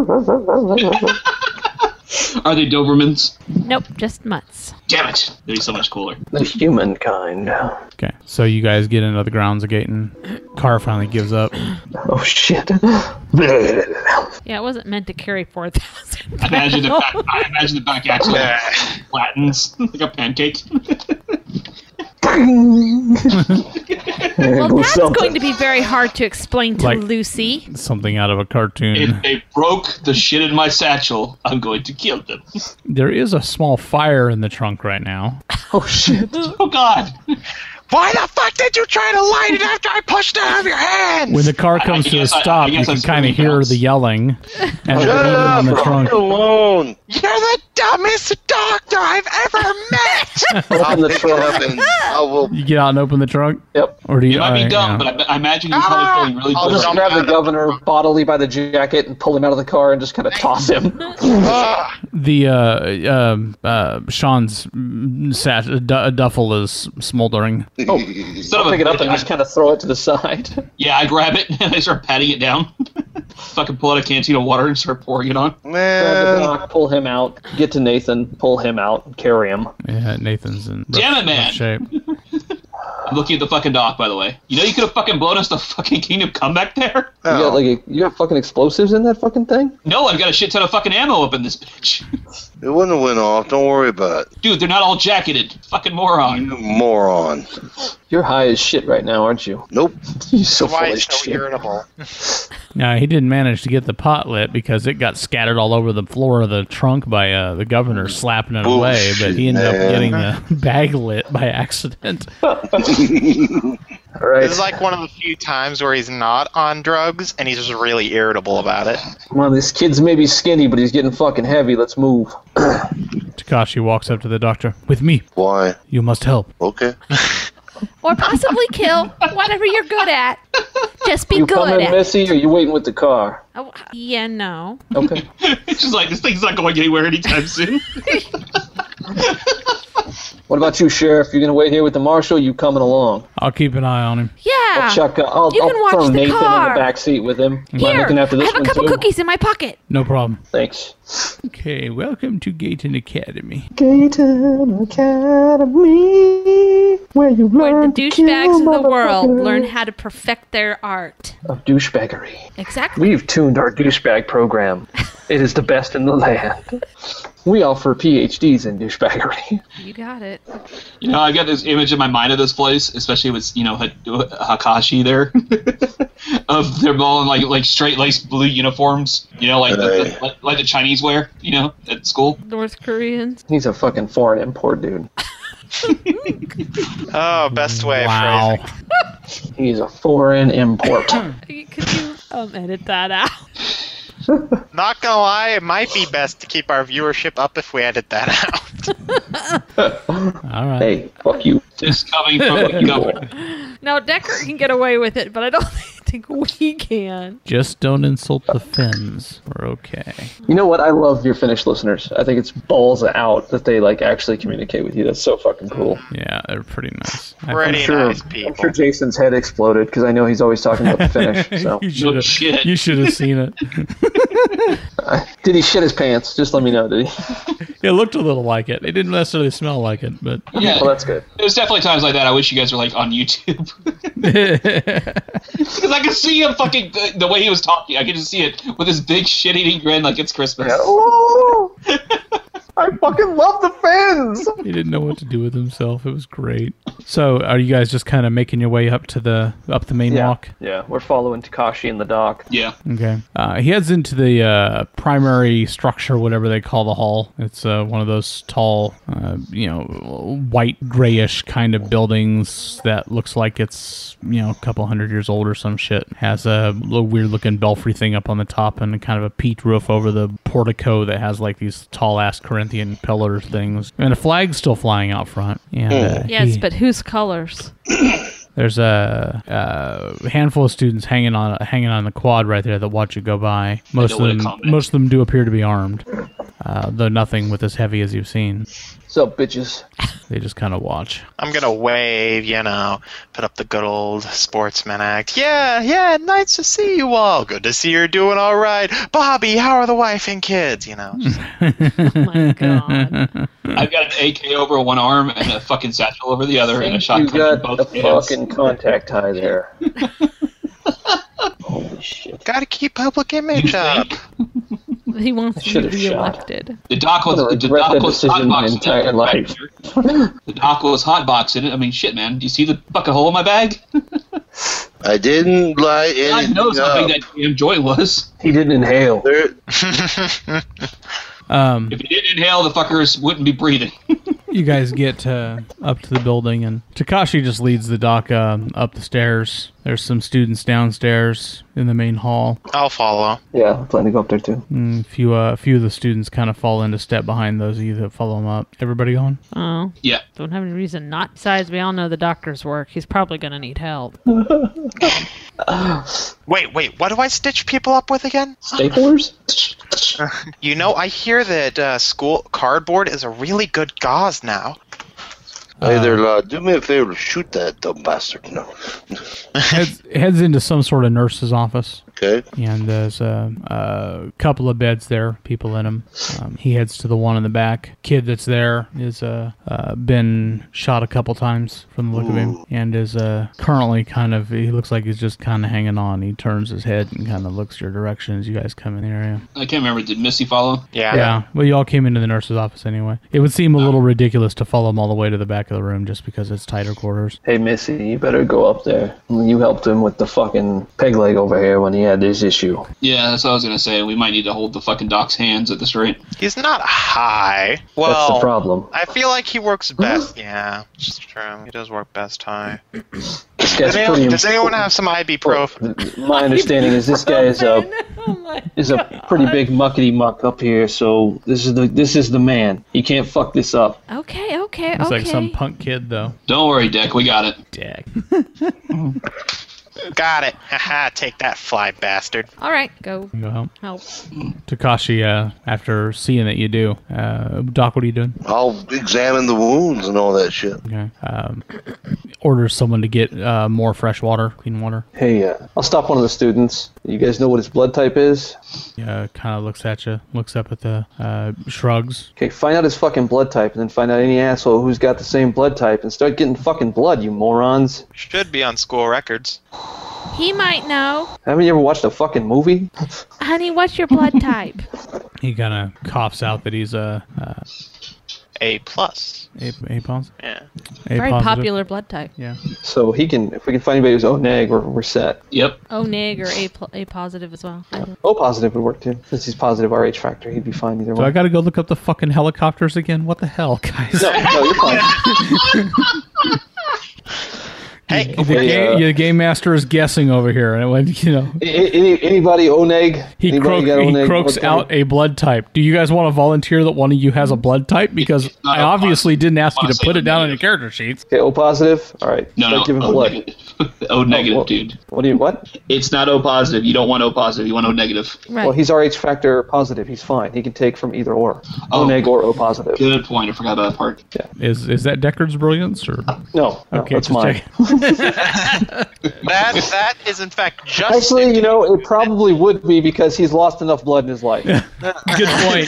Are they Dobermans? Nope, just mutts. Damn it. They'd be so much cooler. The humankind. Okay, so you guys get into the grounds of Gaten. Car finally gives up. Oh shit. Yeah, it wasn't meant to carry four thousand. I imagine the back, I imagine the back axle flattens like a pancake. Well, that's going to be very hard to explain to Like- Lucy. Something out of a cartoon. If they broke the shit in my satchel, I'm going to kill them. There is a small fire in the trunk right now. Oh shit. Oh God. Why the fuck did you try to light it after I pushed it out of your hand? When the car I- comes I to a guess I- stop, I you guess can I'm kind of screaming hear bells. the yelling and the Shut beeping up! on the Leave trunk. me alone. You're the dumbest doctor I've ever met! I'll Open the pick it up trunk. and I will. You get out and open the trunk, Yep. or do you? It might be uh, dumb, yeah. but I, I imagine you're probably feeling really I'll good. just Jump grab the out of- governor bodily by the jacket and pull him out of the car and just kind of toss him. Ugh. the uh, um, uh, Sean's mm, sat, du- duffel is smoldering. Oh, Son of I'll a pick it up bitch, and I- just kind of throw it to the side. Yeah, I grab it and I start patting it down. Fucking pull out a canteen of water and start pouring it on. Grab the Man. doc, pull him out, get to Nathan, pull him out, and carry him. Yeah, Nathan's in rough, Damn it, man. rough shape. I'm looking at the fucking dock, by the way. You know you could have fucking blown us the fucking Kingdom Come back there? You got like a, you got fucking explosives in that fucking thing? No, I've got a shit ton of fucking ammo up in this bitch. It wouldn't have went off. Don't worry about it. Dude, they're not all jacketed. Fucking moron. You moron. You're high as shit right now, aren't you? Nope. You're so Why full is of so shit. irritable? Now he didn't manage to get the pot lit because it got scattered all over the floor of the trunk by uh, the governor slapping it away. But he ended up man. getting the bag lit by accident. All right. This is like one of the few times where he's not on drugs, and he's just really irritable about it. Come on, this kid's maybe skinny, but he's getting fucking heavy. Let's move. Takashi walks up to the doctor. With me. Why? You must help. Okay. Or possibly kill. Whatever you're good at. Just be You good coming, at Missy, or you waiting with the car? Oh, yeah, no. Okay. It's just like, this thing's not going anywhere anytime soon. What about you, Sheriff? You gonna wait here with the marshal? You coming along? I'll keep an eye on him. Yeah. I'll check. Uh, I'll, You I'll can watch throw the Nathan car. in the back seat with him. Am I Here, looking after I this have a one couple too? cookies in my pocket. No problem. Thanks. Okay, welcome to Gayton Academy. Gayton Academy, where you Where learn the douchebags of the world learn how to perfect their art. of douchebaggery. Exactly. We've tuned our douchebag program. It is the best in the land. We offer P H Ds in douchebaggery. You got it. You know, I got this image in my mind of this place, especially with, you know, Hakashi there. Of them all in, like, like straight-laced blue uniforms, you know, like the, the, like, like the Chinese wear, you know, at school. North Koreans. He's a fucking foreign import, dude. Oh, best way Wow. of phrasing. He's a foreign import. Could you um, edit that out? Not gonna lie, it might be best to keep our viewership up if we edit that out. All right. Hey, fuck you. This coming from, you know, Now, Decker can get away with it, but I don't think we can. Just don't insult the Finns. We're okay. You know what? I love your Finnish listeners. I think it's balls out that they like actually communicate with you. That's so fucking cool. Yeah, they're pretty nice. I- Pretty Sure, nice I'm people. sure Jason's head exploded because I know he's always talking about the Finnish. So you should No have. shit. You should have seen it. did he shit his pants? Just let me know. Did he? It looked a little like it. It didn't necessarily smell like it, but yeah, Well, that's good. there's definitely times like that. I wish you guys were like on YouTube. Because I could see him fucking, the, the way he was talking, I could just see it with his big shit-eating grin like it's Christmas. Oh, I fucking love the Finns. he didn't know what to do with himself. It was great. So, are you guys just kind of making your way up to the up the main Yeah, walk? yeah. We're following Takashi in the dock. Yeah. Okay. Uh, he heads into the uh, primary structure, whatever they call the hall. It's uh, one of those tall, uh, you know, white grayish kind of buildings that looks like it's, you know, a couple hundred years old or some shit. Has a little weird looking belfry thing up on the top and kind of a peaked roof over the portico that has like these tall ass Corinthian pillar things. And a flag's still flying out front. And uh, Yes, he- but whose colors? there's a, a handful of students hanging on hanging on the quad right there that watch you go by. Most of know what a them, comment. most of them do appear to be armed, uh, though nothing with as heavy as you've seen. What's up, bitches? They just kind of watch. I'm gonna wave, you know, put up the good old sportsman act. Yeah, yeah, nice to see you all. Good to see you're doing all right. Bobby, how are the wife and kids? You know. just- Oh my god. I've got an A K over one arm and a fucking satchel over the other and a You shotgun in got both a hands. fucking contact high there. Holy shit. Gotta keep public image up. He wants to Should've be shot. reelected. The doc was I'm gonna the regret doc that was decision my hotboxing entire it. life. The doc was hotboxing it. I mean, shit, man. Do you see the fucking hole in my bag? I didn't light God anything knows how up. big that damn joint was. He didn't inhale. There, Um, If he didn't inhale, the fuckers wouldn't be breathing. you guys get uh, up to the building, and Takashi just leads the doc um, up the stairs. There's some students downstairs in the main hall. I'll follow. Yeah, I'm planning to go up there too. Mm, a few, uh, a few of the students kind of fall into step behind those of you that follow them up. Everybody on? Oh. Yeah. Don't have any reason not. Besides, we all know the doctor's work. He's probably going to need help. Wait, wait, what do I stitch people up with again? Staplers? You know, I hear that uh, school cardboard is a really good gauze now. hey there, lad. Do me a favor. Shoot that dumb bastard. No. heads, heads into some sort of nurse's office. Okay. And there's a, a couple of beds there, people in them. Um, he heads to the one in the back. Kid that's there is uh, uh, been shot a couple times from the look of him, and is uh, currently kind of. He looks like he's just kind of hanging on. He turns his head and kind of looks your direction as you guys come in the area. I can't remember. Did Missy follow? Yeah. Yeah, well, you all came into the nurse's office anyway. It would seem a little ridiculous to follow him all the way to the back of the room just because it's tighter quarters. Hey, Missy, you better go up there. You helped him with the fucking peg leg over here when he had this issue. Yeah, that's what I was gonna say. We might need to hold the fucking doc's hands at this rate. He's not high. That's the Well, problem. I feel like he works best. Yeah, it's true. He does work best high. This guy's Does anyone, pretty. does anyone have some ibuprofen? My understanding is this guy is a Oh my is a God. pretty big muckety muck up here. So this is the this is the man. He can't fuck this up. Okay, okay, It's okay. like some punk kid, though. Don't worry, Dick. We got it. Dick. Got it. Haha, take that, fly bastard. All right, go Go help. help. Takashi, uh, after seeing that you do, uh, Doc, what are you doing? I'll examine the wounds and all that shit. Okay. Um, orders someone to get uh, more fresh water, clean water. Hey, uh, I'll stop one of the students. You guys know what his blood type is? Yeah, kind of looks at you, looks up at the uh, shrugs. Okay, find out his fucking blood type, and then find out any asshole who's got the same blood type, and start getting fucking blood, you morons. Should be on school records. He might know. Haven't you ever watched a fucking movie? Honey, what's your blood type? He kind of coughs out that he's a uh, A plus. A, a positive. Yeah. A Very positive. popular blood type. Yeah. So he can, if we can find anybody who's O neg, we're, we're set. Yep. O neg or A pl- A positive as well. O positive would work too. Since he's positive R H factor, he'd be fine either So way. I got to go look up the fucking helicopters again. What the hell, guys? No, no, you're fine. Hey, The, Hey, game, uh, the game master is guessing over here, and it went, you know, A- any, anybody O neg? he, Anybody croak, got O he neg croaks blood out type? a blood type. Do you guys want to volunteer that one of you has a blood type? Because It's not I a obviously positive. didn't ask you to Honestly, put it I'm down on your negative. character sheets. Okay, O positive? Alright. No, start no. giving O blood. negative. O negative, well- dude. What do you, what? It's not O positive. You don't want O positive. You want O negative. Right. Well, he's R H factor positive. He's fine. He can take from either or. Oh. O neg or O positive. Good point. I forgot about that part. Is is that Deckard's brilliance or? No, no Okay, that's just mine. checking. that that is in fact just. Actually, you know, it probably would be because he's lost enough blood in his life. Good point.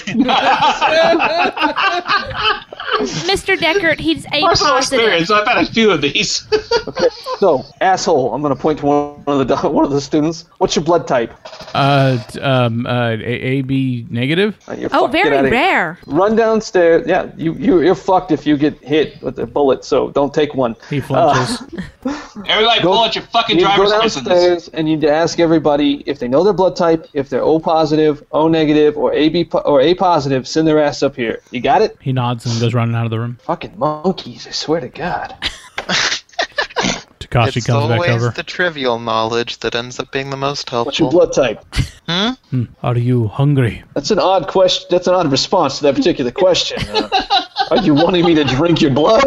Mister Deckard, he's A Personal positive. experience. I've had a few of these. So, asshole, I'm going to point to one of the one of the students. What's your blood type? Uh, t- um, uh, A, A B negative. Uh, you're Oh, fucked. Get very outta here. rare. Run downstairs. Yeah, you, you, you're fucked if you get hit with a bullet, so don't take one. He flinches. Everybody, Go- pull out your fucking You need to go driver's license. downstairs and you need to ask everybody if they know their blood type, if they're O positive, O negative, or A B po- or A positive. Send their ass up here. You got it? He nods and goes running out of the room. Fucking monkeys! I swear to God. Takashi It's comes back always over. the trivial knowledge that ends up being the most What's your helpful. blood type? Hmm? Are you hungry? That's an odd question. That's an odd response to that particular question. Uh, are you wanting me to drink your blood?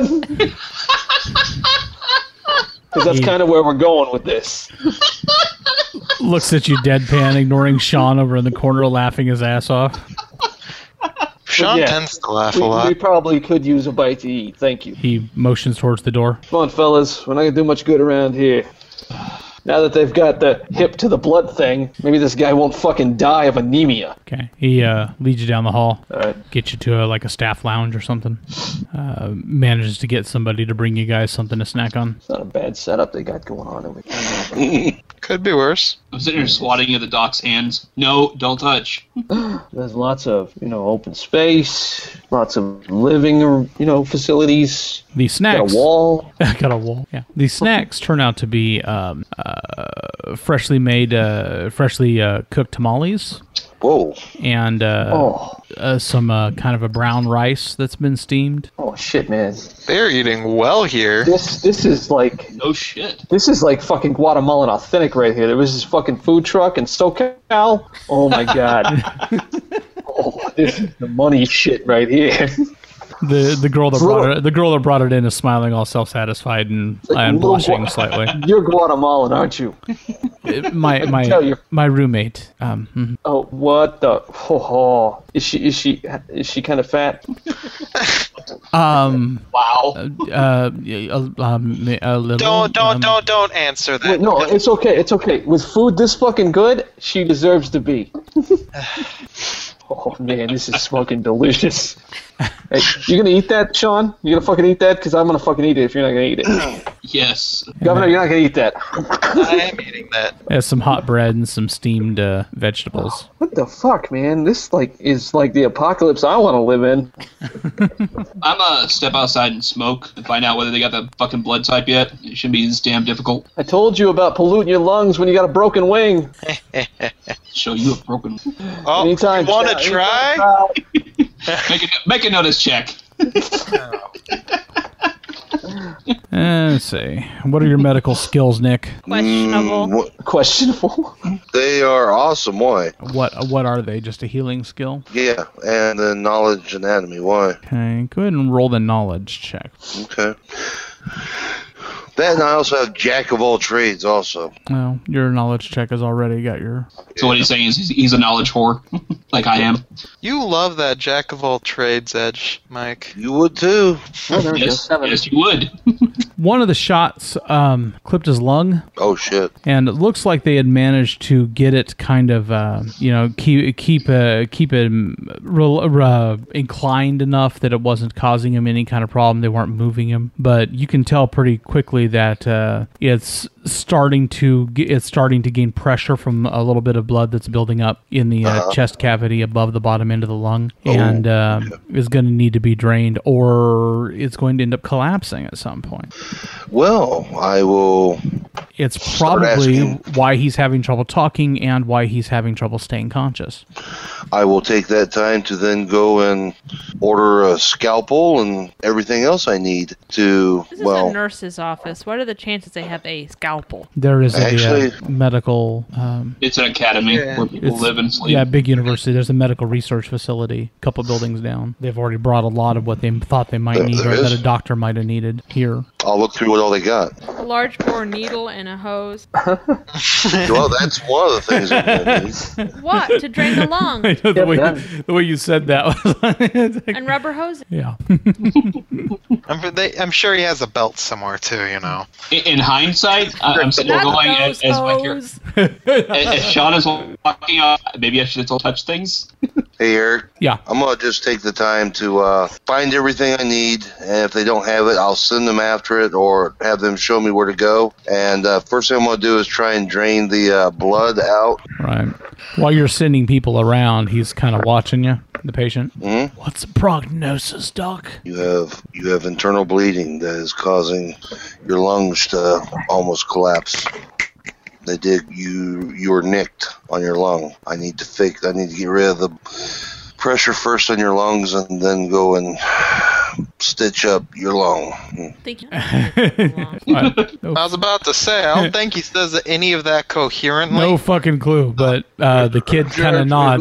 Because that's He- kind of where we're going with this. Looks at you deadpan, ignoring Sean over in the corner, laughing his ass off. Sean yeah. tends to laugh We, a lot. we probably could use a bite to eat. Thank you. He motions towards the door. Come on, fellas. We're not going to do much good around here. Now that they've got the hip to the blood thing, maybe this guy won't fucking die of anemia. Okay. He uh, leads you down the hall, All right. gets you to a, like a staff lounge or something. Uh, manages to get somebody to bring you guys something to snack on. It's not a bad setup they got going on over here. Could be worse. I'm sitting here swatting at the doc's hands. No, don't touch. There's lots of, you know, open space, lots of living, you know, facilities. The Got snacks. a wall. Got a wall. Yeah. These snacks turn out to be um, uh, freshly made, uh, freshly uh, cooked tamales Whoa. and uh, Oh, uh, some uh, kind of a brown rice that's been steamed. oh shit, man. They're eating well here. This this is like No shit. this is like fucking Guatemalan authentic right here. There was this fucking food truck in SoCal. Oh my god. Oh, this is the money shit right here. The the girl that It's brought little- it the girl that brought it in is smiling all self satisfied and, like and little blushing Gua- slightly. You're Guatemalan, aren't you? my my tell you. my roommate. Um, mhm. Oh, what the? Oh, oh. Is she is she is she kind of fat? um, Wow. uh, a, um, a little. Don't don't um, don't don't answer that. Wait, no, it's okay. It's okay. With food this fucking good, she deserves to be. Oh man, this is fucking delicious. Hey, you gonna eat that, Sean? You gonna fucking eat that? Because I'm gonna fucking eat it if you're not gonna eat it. Yes. Governor, you're not gonna eat that. I am eating that. Has some hot bread and some steamed uh, vegetables. What the fuck, man? This like is like the apocalypse I want to live in. I'm gonna step outside and smoke and find out whether they got the fucking blood type yet. It shouldn't be this damn difficult. I told you about polluting your lungs when you got a broken wing. Show you a broken. Oh, Anytime. you want to Anytime, try? Sal. Make a make a notice check. Uh, let's see. What are your medical skills, Nick? Questionable. Mm, what- Questionable. they are awesome. Why? What What are they? Just a healing skill? Yeah, and the knowledge anatomy. Why? Okay, go ahead and roll the knowledge check. Okay. That, and I also have jack of all trades. Also. Well, your knowledge check has already got your. So what he's saying is he's, he's a knowledge whore, like I am. You love that jack of all trades edge, Mike. You would too. Oh, there we go. Yes, Seven. yes, you would. One of the shots um, clipped his lung, Oh shit. and it looks like they had managed to get it kind of, uh, you know, keep keep uh, keep it real, uh, inclined enough that it wasn't causing him any kind of problem. They weren't moving him, but you can tell pretty quickly that uh, it's starting to g- it's starting to gain pressure from a little bit of blood that's building up in the uh, Uh-huh. chest cavity above the bottom end of the lung, Oh, and uh, okay. is going to need to be drained, or it's going to end up collapsing at some point. Well, I will. It's Start probably asking. why he's having trouble talking and why he's having trouble staying conscious. I will take that time to then go and order a scalpel and everything else I need to. This is Well, a nurse's office. What are the chances they have a scalpel? There is a Actually- uh, medical, um, It's an academy Yeah. where people it's, live and sleep. yeah, big university. There's a medical research facility a couple buildings down. They've already brought a lot of what they thought they might There- need there or that is? a doctor might have needed here. I'll look through what all they got. A large bore needle and a hose. Well, that's one of the things I'm gonna need. What? To drain the lung. I know the, Yep, way done. you, the way you said that was like, And rubber hose. yeah. I'm, they, I'm sure he has a belt somewhere too. You know. In, in hindsight, I- I'm still Not going those as, as my character. hose. As, as Sean is walking out, maybe I should still touch things. Hey, Eric. Yeah. I'm gonna just take the time to uh, find everything I need, and if they don't have it, I'll send them after it or have them show me where to go. And uh, first thing I'm gonna do is try and drain the uh, blood out. Right. While you're sending people around, he's kind of watching you, the patient. Mhm. What's the prognosis, doc? You have you have internal bleeding that is causing your lungs to almost collapse. They did you you were nicked on your lung. I need to fix. I need to get rid of the pressure first on your lungs and then go and stitch up your lung. Think you Right. No, I was about to say, I don't think he says any of that coherently. no fucking clue, but uh, the kid kind of nods.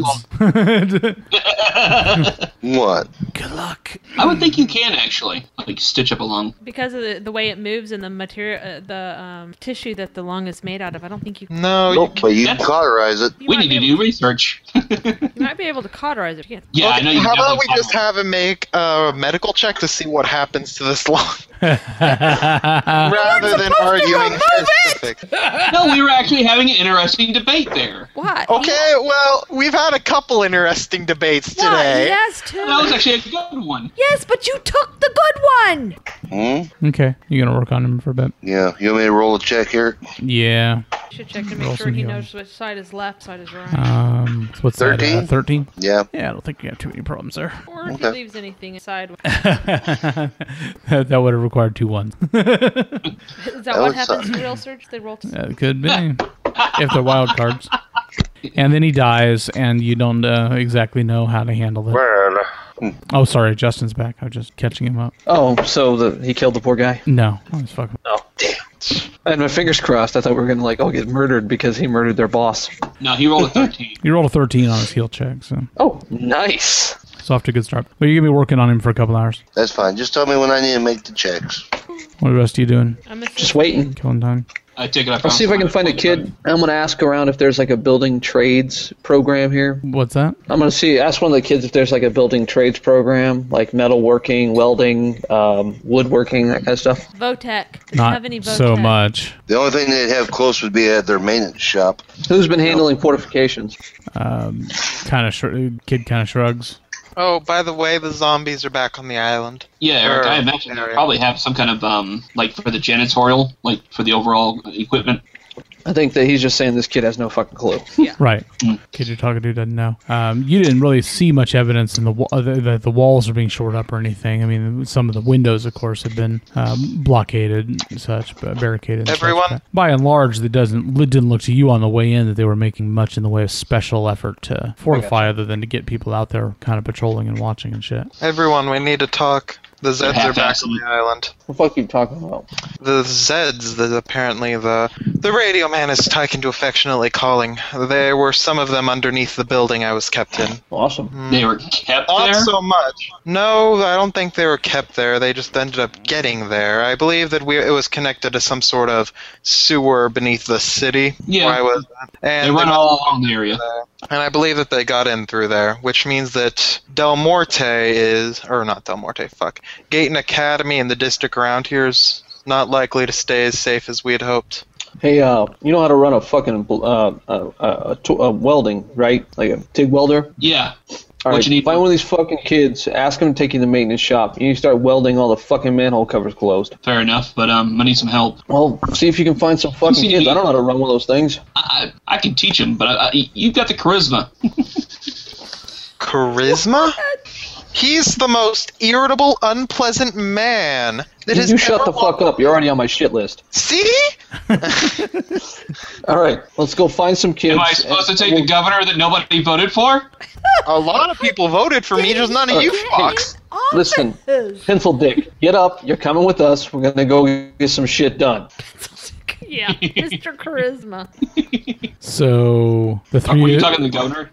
What? Good luck. I would think you can actually, like, stitch up a lung. because of the, the way it moves and the material, uh, the um, tissue that the lung is made out of. I don't think you. No, you Nope, but you can cauterize it. you We might need to be do able- research. You might be able to cauterize it. You can't. Yeah, I know you How can about we definitely just have him make a medical check to see what happens to this lung, rather than arguing specifics? No, we were actually having an interesting debate there. What? Okay, well, we've had a couple interesting debates What? today. Yes, too. That was actually a good one. Yes, but you took the good one. Hmm? Okay, you gonna work on him for a bit? Yeah. You want me to roll a check here? Yeah. You should check to Roll make sure some he healing. knows which side is left, side is right. Um, so what's that? thirteen? Uh, Thirteen. Yeah. Yeah, I don't think you have too many problems there. or if okay. he leaves anything aside. that that would have required two ones. Is that what would happens suck. in real search? They roll. To... That could be if they're wild cards. And then he dies, and you don't uh, exactly know how to handle it. Well, Oh, sorry, Justin's back. I was just catching him up. Oh, so the, he killed the poor guy? No, I was fucking. Oh, damn. I had my fingers crossed. I thought we were going to, like, oh, get murdered because he murdered their boss. No, he rolled a thirteen. You rolled a thirteen on his heal check, so Oh, nice. it's off to a good start. But you're gonna be working on him for a couple hours. that's fine. Just tell me when I need to make the checks. What are the rest of you doing? I'm Just waiting. Killing time. I take it. I I'll see if I can find a kid. I'm going to ask around if there's, like, a building trades program here. What's that? I'm going to see, ask one of the kids if there's, like, a building trades program, like metalworking, welding, um, woodworking, that kind of stuff. Votech. Does it Not have any Votech? so much. The only thing they'd have close would be at their maintenance shop. Who's been handling fortifications? Um, kind of sh- kid kind of shrugs. Oh, by the way, the zombies are back on the island. Yeah, Eric, Or- I imagine they area. probably have some kind of um, like for the janitorial, like for the overall equipment. I think that he's just saying this kid has no fucking clue. Right. Mm. Kid you're talking to doesn't know. Um, you didn't really see much evidence in the, wa- uh, the, the the walls are being shored up or anything. I mean, some of the windows, of course, have been um, blockaded and such, but barricaded. And Everyone? Such. But by and large, it doesn't it didn't look to you on the way in that they were making much in the way of special effort to fortify, other than to get people out there kind of patrolling and watching and shit. Everyone, we need to talk. The Zeds They're are back half-assed. on the island. What the fuck are you talking about? The Zeds, that apparently the the radio man is taken to affectionately calling. There were some of them underneath the building I was kept in. Awesome. They were kept Not there? so much. No, I don't think they were kept there. They just ended up getting there. I believe that we it was connected to some sort of sewer beneath the city Yeah. where I was. And They run got all along the area. there. And I believe that they got in through there, which means that Del Morte is, or not Del Morte, fuck, Gayton Academy and the district around here is not likely to stay as safe as we had hoped. Hey, uh, you know how to run a fucking uh, uh, uh, uh, t- uh welding, right? Like a TIG welder. Yeah. All What right, you need- find one of these fucking kids. Ask them to take you to the maintenance shop. You need to start welding all the fucking manhole covers closed. Fair enough, but um, I need some help. Well, see if you can find some fucking See, kids. I don't know how to run one of those things. I I I can teach him, but I, I, you've got the charisma. Charisma? He's the most irritable, unpleasant man that You, has you shut ever the fuck up. You're already on my shit list. See? All right, let's go find some kids. Am I supposed to and take we'll- the governor that nobody voted for? A lot of people voted for me, just none of you fucks. Listen, Pencil Dick, get up. You're coming with us. We're gonna go get some shit done. Yeah, Mister Charisma. So the Or three, were you talking to the governor?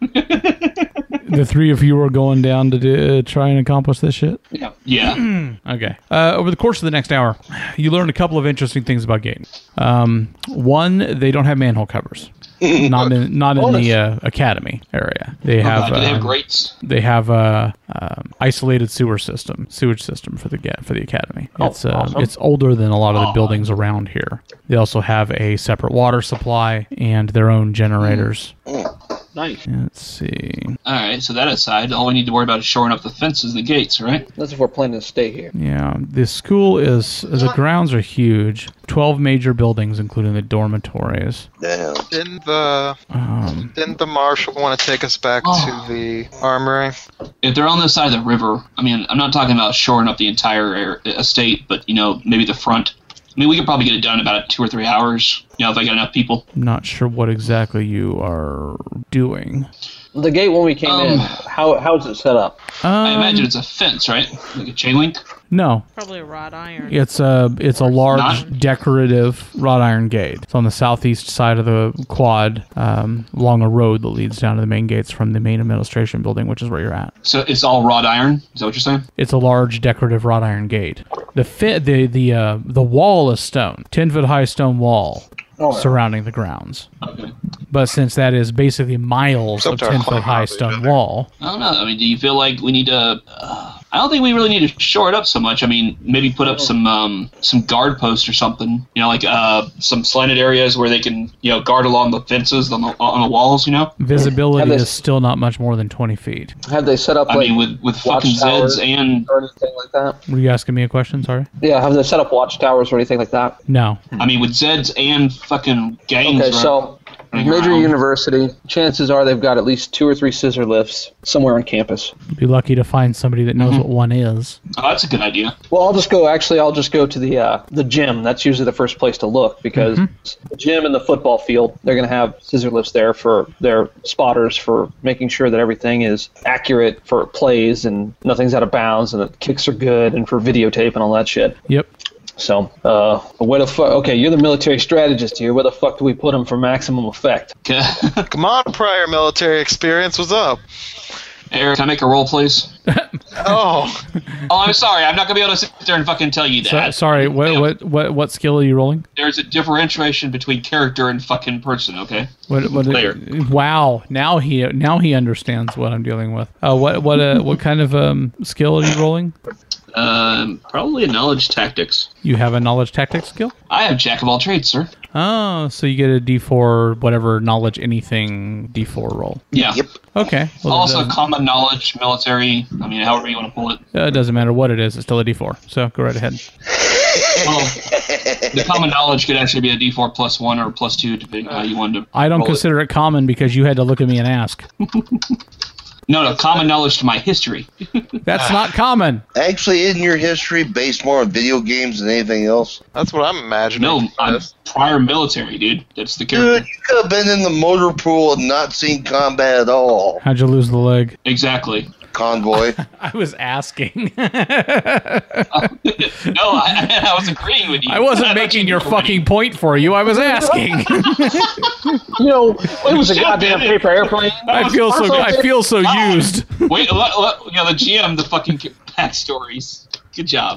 the three of you are going down to do, uh, try and accomplish this shit. Yeah. Okay. Uh, over the course of the next hour, you learn a couple of interesting things about Gayton. Um, one, they don't have manhole covers. Not in not in the uh, academy area. They Oh, have God, do they have um, grates? they have a um, isolated sewer system, sewage system for the ga- for the academy. Oh, It's uh, awesome. it's older than a lot of the Oh. buildings around here. They also have a separate water supply and their own generators. Nice. Let's see. All right, so that aside, all we need to worry about is shoring up the fences and the gates, right? That's if we're planning to stay here. Yeah, the school is the grounds are huge. Twelve major buildings, including the dormitories. Damn. Didn't the Um, didn't the marshal want to take us back Oh. to the armory? If they're on this side of the river, I mean, I'm not talking about shoring up the entire air, estate, but, you know, maybe the front. I mean, we could probably get it done in about two or three hours, you know, if I got enough people. I'm not sure what exactly you are doing. The gate when we came Um, in, how how's it set up? Um, I imagine it's a fence, right? Like a chain link? no. Probably a wrought iron. It's a it's a large Not- decorative wrought iron gate. It's on the southeast side of the quad, um, along a road that leads down to the main gates from the main administration building, which is where you're at. So it's all wrought iron? Is that what you're saying? It's a large decorative wrought iron gate. The fi- the the uh, the wall is stone, ten foot high stone wall Oh, yeah. surrounding the grounds. Okay. But since that is basically miles It's up of to our ten foot climb high out, stone isn't it? wall, I don't know. I mean, do you feel like we need to... Uh, I don't think we really need to shore it up so much. I mean, maybe put up some um, some guard posts or something. You know, like uh, some slanted areas where they can, you know, guard along the fences on the, on the walls, you know? visibility Have this- is still not much more than twenty feet. Have they set up I like mean, with, with fucking watchtowers Zeds and... or anything like that? Were you asking me a question? Sorry. Yeah, have they set up watchtowers or anything like that? No. I mean, with Zeds and fucking gangs... Okay, right? so running major around. university. Chances are they've got at least two or three scissor lifts somewhere on campus. You'd be lucky to find somebody that knows what one is. Oh, that's a good idea. Well, I'll just go. Actually, I'll just go to the uh, the gym. That's usually the first place to look because the gym and the football field. They're going to have scissor lifts there for their spotters for making sure that everything is accurate for plays and nothing's out of bounds and the kicks are good and for videotape and all that shit. Yep. So, uh, where the fuck? Okay, you're the military strategist here. Where the fuck do we put them for maximum effect? Come on, prior military experience. What's up? Eric, can I make a roll, please? Oh, Oh, I'm sorry. I'm not going to be able to sit there and fucking tell you So, that. sorry. What, what what what skill are you rolling? There's a differentiation between character and fucking person, okay? What what? Player. Wow. Now he now he understands what I'm dealing with. Uh, what what uh, what kind of um skill are you rolling? Um, probably a knowledge tactics. You have a knowledge tactics skill. I have jack of all trades, sir. Oh, so you get a D four whatever knowledge anything D four roll. Yeah. Yep. Okay. Well, it Also, doesn't, common knowledge, military. I mean, however you want to pull it. uh, it doesn't matter what it is. It's still a D four. So go right ahead. Well, the common knowledge could actually be a D four plus one or plus two, depending on how you wanted to. I don't roll consider it common because you had to look at me and ask. It. No, no, common knowledge to my history. That's not common. Actually, isn't your history based more on video games than anything else? that's what I'm imagining. No, I'm Yes. prior military, dude. That's the Dude, character. you could have been in the motor pool and not seen combat at all. How'd you lose the leg? Exactly. convoy. I was asking. no, I, I was agreeing with you. I wasn't making your fucking point for you. I was asking. You know, it was a goddamn paper airplane. I feel so. I feel so used. Wait, let, let, you know, the G M, the fucking backstories. Good job.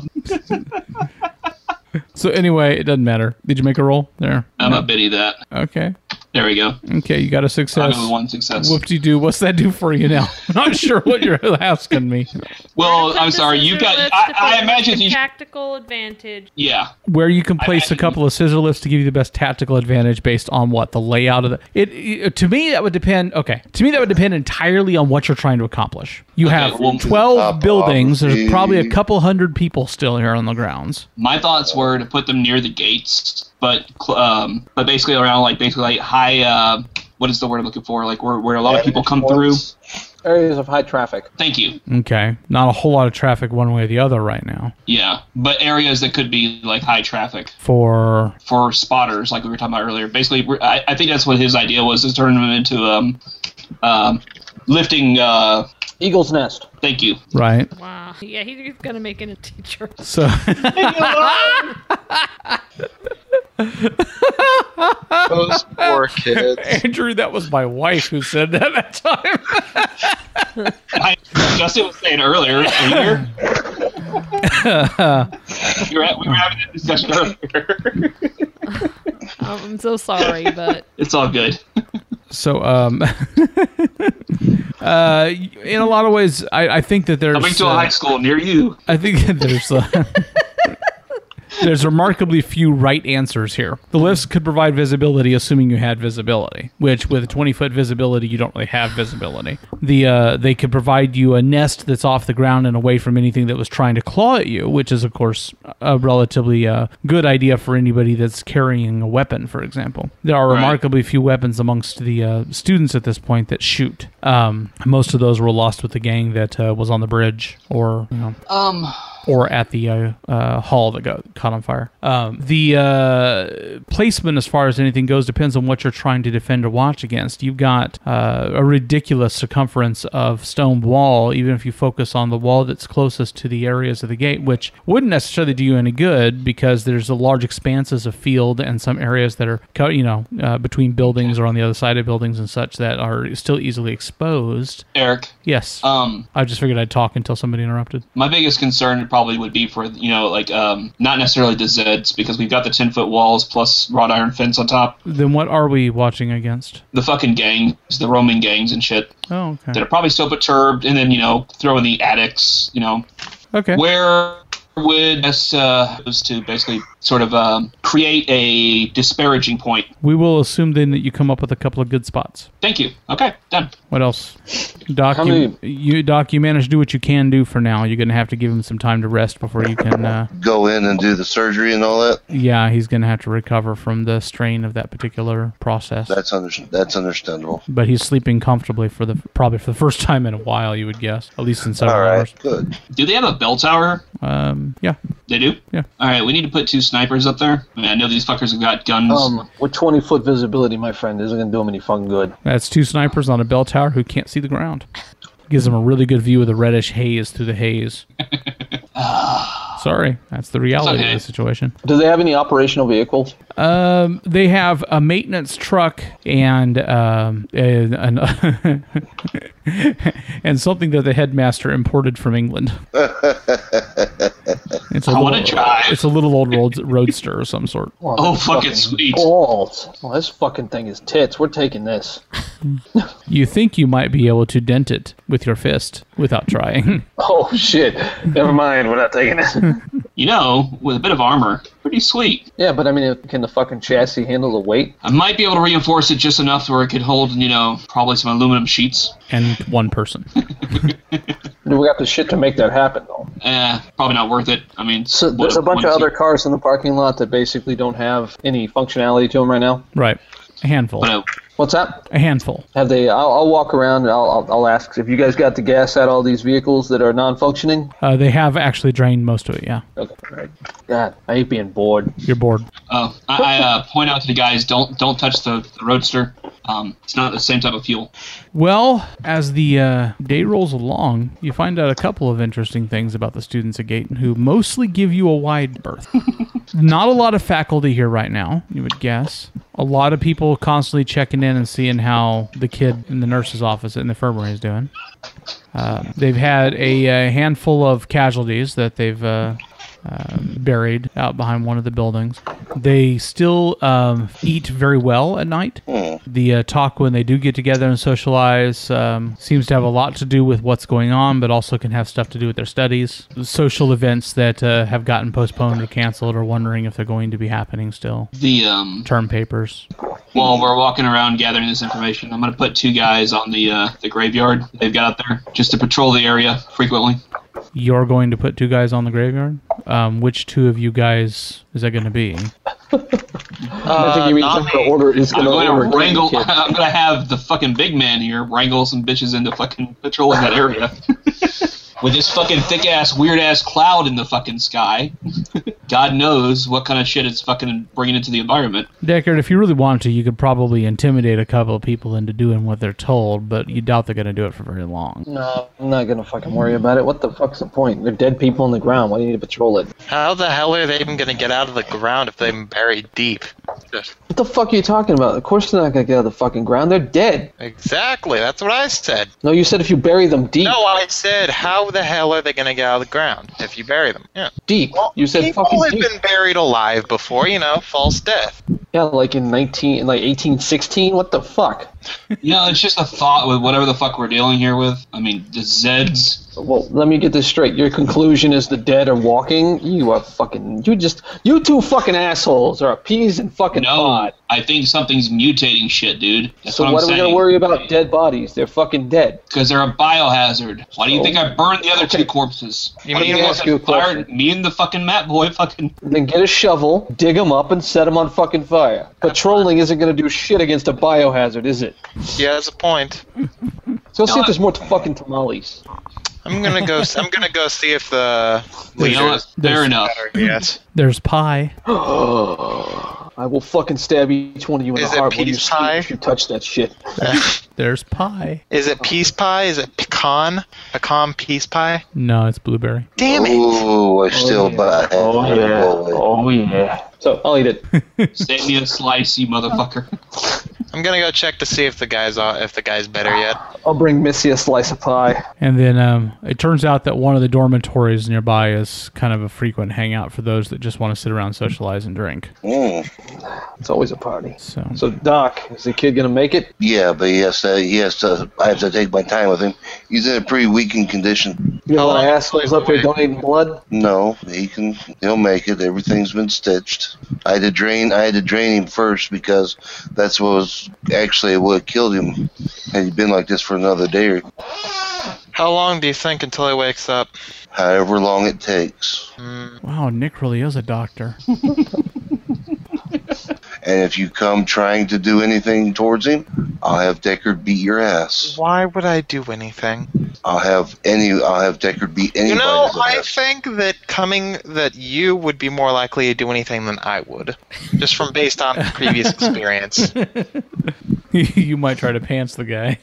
So anyway, it doesn't matter. Did you make a roll there? I'm No. a biddy that. Okay. There we go. Okay, you got a success. I'm with one success. Whoop-de-doo. What's that do for you now? I'm not sure what you're asking me. Well, Put I'm the sorry. You scissor got. lifts I, to I put imagine the you. tactical advantage. Yeah. Where you can place a imagine- couple of scissor lifts to give you the best tactical advantage based on what? The layout of the... It, it To me, that would depend... Okay. To me, that would depend entirely on what you're trying to accomplish. You Okay, have well- twelve buildings. There's Topography. probably a couple hundred people still here on the grounds. My thoughts were to put them near the gates, but cl- um, but basically around like basically like high. Uh, what is the word I'm looking for? Like where where a lot of people come through. Areas of high traffic. Thank you. Okay. Not a whole lot of traffic one way or the other right now. Yeah, but areas that could be like high traffic For... for spotters, like we were talking about earlier. Basically, we're, I, I think that's what his idea was, to turn them into um, um, lifting. Uh, Eagle's Nest. thank you. Right. Wow. Yeah, he's gonna make it a teacher. So... Those poor kids. Andrew, that was my wife who said that that time. I, Justin was saying earlier. earlier. we, were at, we were having a discussion earlier. Oh, I'm so sorry, but It's all good. So, um, uh, in a lot of ways, I, I think that there's. Coming to a uh, high school near you. I think that there's. Uh, There's remarkably few right answers here. The lifts could provide visibility, assuming you had visibility, which with twenty-foot visibility, you don't really have visibility. The uh, They could provide you a nest that's off the ground and away from anything that was trying to claw at you, which is, of course, a relatively uh, good idea for anybody that's carrying a weapon, for example. There are Right. remarkably few weapons amongst the uh, students at this point that shoot. Um, most of those were lost with the gang that uh, was on the bridge or, you know, Um, or at the uh, uh, hall that got caught on fire. Um, the uh, placement, as far as anything goes, depends on what you're trying to defend or watch against. You've got uh, a ridiculous circumference of stone wall, even if you focus on the wall that's closest to the areas of the gate, which wouldn't necessarily do you any good because there's a large expanses of field and some areas that are, co- you know, uh, between buildings or on the other side of buildings and such that are still easily exposed. Eric. Yes. Um, I just figured I'd talk until somebody interrupted. my biggest concern probably would be for, you know, like, um, not necessarily the Zeds, because we've got the ten-foot walls plus wrought iron fence on top. Then what are we watching against? The fucking gangs, the roaming gangs and shit, Oh, okay. that are probably still perturbed, and then, you know, throw in the attics, you know. Okay. Where would this, uh, was to basically sort of, um, create a disparaging point. We will assume then that you come up with a couple of good spots. Thank you. Okay, done. What else? Doc, How you, many- you, Doc, you managed to do what you can do for now. You're going to have to give him some time to rest before you can... Uh, Go in and do the surgery and all that. yeah, he's going to have to recover from the strain of that particular process. That's under, that's understandable. But he's sleeping comfortably for the probably for the first time in a while, you would guess. At least in several All right, hours. good. Do they have a bell tower? Um, yeah. They do? Yeah. Alright, we need to put two snipers up there. I mean, I know these fuckers have got guns. Um, with twenty foot visibility, my friend, isn't gonna do him any fucking good. That's two snipers on a bell tower who can't see the ground. Gives them a really good view of the reddish haze through the haze. Sorry, that's the reality okay. of the situation. Do they have any operational vehicles? Um, they have a maintenance truck and um, and, and, and something that the headmaster imported from England. It's a I little, wanna drive. It's a little old road, roadster of some sort. Well, Oh, this fucking sweet. balls. Well, this fucking thing is tits. We're taking this. You think you might be able to dent it with your fist without trying. Oh shit. Never mind. We're not taking it. You know, with a bit of armor, pretty sweet. Yeah, but I mean, can the fucking chassis handle the weight? I might be able to reinforce it just enough where it could hold, you know, probably some aluminum sheets. And one person. Do we got the shit to make that happen though? Eh, probably not worth it. I mean, So what- there's a bunch one, of other two- cars in the parking lot that basically don't have any functionality to them right now. Right. A handful. But, uh, What's that? A handful. Have they? I'll, I'll walk around and I'll, I'll, I'll ask if you guys got the gas out all these vehicles that are non-functioning. Uh, they have actually drained most of it, yeah. Okay, right. God, I hate being bored. You're bored. oh, I, I uh, point out to the guys, don't don't touch the, the roadster. Um, it's not the same type of fuel. Well, as the uh, day rolls along, you find out a couple of interesting things about the students at Gayton, who mostly give you a wide berth. Not a lot of faculty here right now, you would guess. A lot of people constantly checking in and seeing how the kid in the nurse's office in the infirmary is doing. Uh, they've had a, a handful of casualties that they've uh, uh, buried out behind one of the buildings. They still um, eat very well at night. The uh, talk when they do get together and socialize um, seems to have a lot to do with what's going on, but also can have stuff to do with their studies. Social events that uh, have gotten postponed or canceled, or wondering if they're going to be happening still. The um, Term papers. While we're walking around gathering this information, I'm going to put two guys on the uh, the graveyard that they've got out there just to patrol the area frequently. You're going to put two guys on the graveyard? Um, which two of you guys is that going to be? I think you mean not just the order is I'm going going to to wrangle. I'm going to have the fucking big man here wrangle some bitches into fucking patrolling that area. With this fucking thick ass, weird ass cloud in the fucking sky, God knows what kind of shit it's fucking bringing into the environment. Deckard, if you really wanted to, you could probably intimidate a couple of people into doing what they're told, but you doubt they're going to do it for very long. No, I'm not going to fucking worry about it. What the fuck's the point? They're dead people on the ground. Why do you need to patrol it? How the hell are they even going to get out of the ground if they've been buried deep? What the fuck are you talking about? Of course they're not going to get out of the fucking ground. They're dead. Exactly, that's what I said. No, you said if you bury them deep. No, I said, how the hell are they going to get out of the ground if you bury them? Yeah. Deep. You said People fucking have deep. been buried alive before, you know, false death. Yeah, like in nineteen, like eighteen sixteen. What the fuck? You know, it's just a thought with whatever the fuck we're dealing here with. I mean, the Zeds. Well, let me get this straight. Your conclusion is the dead are walking. You are fucking. You just. You two fucking assholes are a peas and fucking No, pod. I think something's mutating shit, dude. That's So what, what I'm are we saying. gonna worry about dead bodies? They're fucking dead. Because they're a biohazard. Why do you So- think I burned the other Okay. two corpses? You Why do mean think I ask you a fired question. me and the fucking Matt boy fucking... Then get a shovel, dig them up, and set them on fucking fire. Patrolling isn't gonna do shit against a biohazard, is it? Yeah, that's a point. So let's see if there's more fucking tamales. I'm gonna go. I'm gonna go see if the You know what? leaders Fair enough. better yet. There's pie. I will fucking stab each one of you in Is the it heart when you peace scream pie? if you touch that shit. There's pie. Is it peace pie? Is it pecan? Pecan peace pie? No, it's blueberry. Damn it! Ooh, I still buy half Oh of yeah. bullet. Oh yeah. So I'll eat it. Save me a slice, you motherfucker. I'm gonna go check to see if the guy's uh, if the guy's better yet. I'll bring Missy a slice of pie. And then um, it turns out that one of the dormitories nearby is kind of a frequent hangout for those that just want to sit around, socialize, and drink. Mm. It's always a party. So, So Doc, is the kid gonna make it? Yeah, but he has to. He has to. I have to take my time with him. He's in a pretty weakened condition. You know, How when long- assholes up here donating blood. No, he can. He'll make it. Everything's been stitched. I had to drain. I had to drain him first because that's what was actually what killed him. Had he been like this for another day or How long do you think until he wakes up? however long it takes. wow, Nick really is a doctor. And if you come trying to do anything towards him, I'll have Deckard beat your ass. Why would I do anything? I'll have any. I'll have Deckard beat You anybody's know, I ass. think that coming that you would be more likely to do anything than I would, just from based on previous experience. You might try to pants the guy.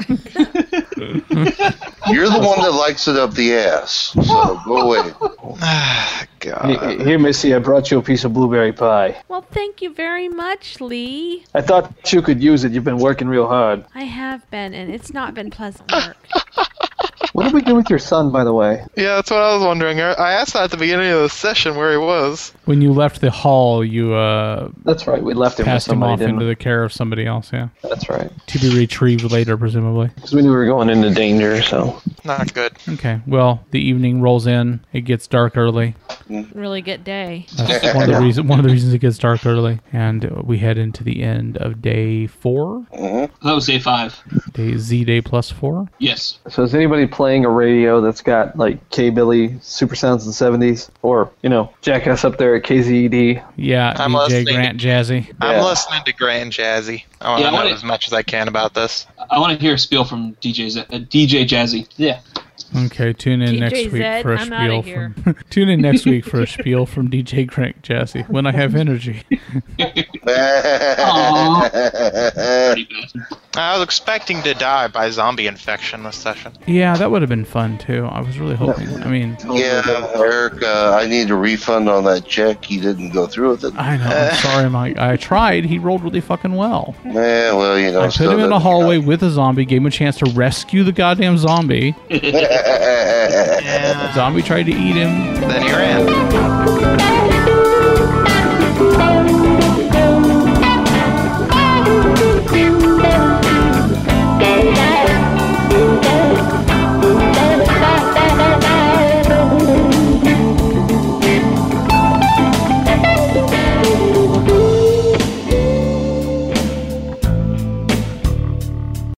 You're the one that likes it up the ass. So go away. God. Here, Missy, I brought you a piece of blueberry pie. Well, thank you very much, Lee. I thought you could use it. You've been working real hard. I have been, and it's not been pleasant work. What did we do with your son, by the way? Yeah, that's what I was wondering. I I asked that at the beginning of the session where he was. When you left the hall, you uh, That's right. We left him with passed him somebody, off didn't into we? the care of somebody else, yeah. That's right. To be retrieved later, presumably. Because we knew we were going into danger, so. Not good. Okay, well, the evening rolls in. It gets dark early. Really good day. That's one of the reasons. One of the reasons it gets dark early, and uh, we head into the end of day four. Mhm. That was day five. Day Z day plus four. Yes. So is anybody playing a radio that's got, like, K-Billy, Super Sounds in the seventies? Or, you know, Jackass up there at K Z E D? Yeah, I'm D J listening. Grant Jazzy. I'm Yeah. listening to Grand Jazzy. I want Yeah, I to know wanna- as much as I can about this. I want to hear a spiel from D J Z- uh, D J Jazzy. Yeah. Okay, tune in D J next week Zed, for a I'm spiel outta here. from. Tune in next week for a spiel from D J Grant Jazzy when I have energy. Pretty bad. I was expecting to die by zombie infection this session. Yeah, that would have been fun too. I was really hoping. I mean, Yeah, Eric, uh, I need a refund on that check. He didn't go through with it. I know. I'm sorry, Mike. I tried. He rolled really fucking well. Yeah, well, you know. I put him in a hallway with a zombie, gave him a chance to rescue the goddamn zombie. Yeah. Zombie tried to eat him. Then he ran.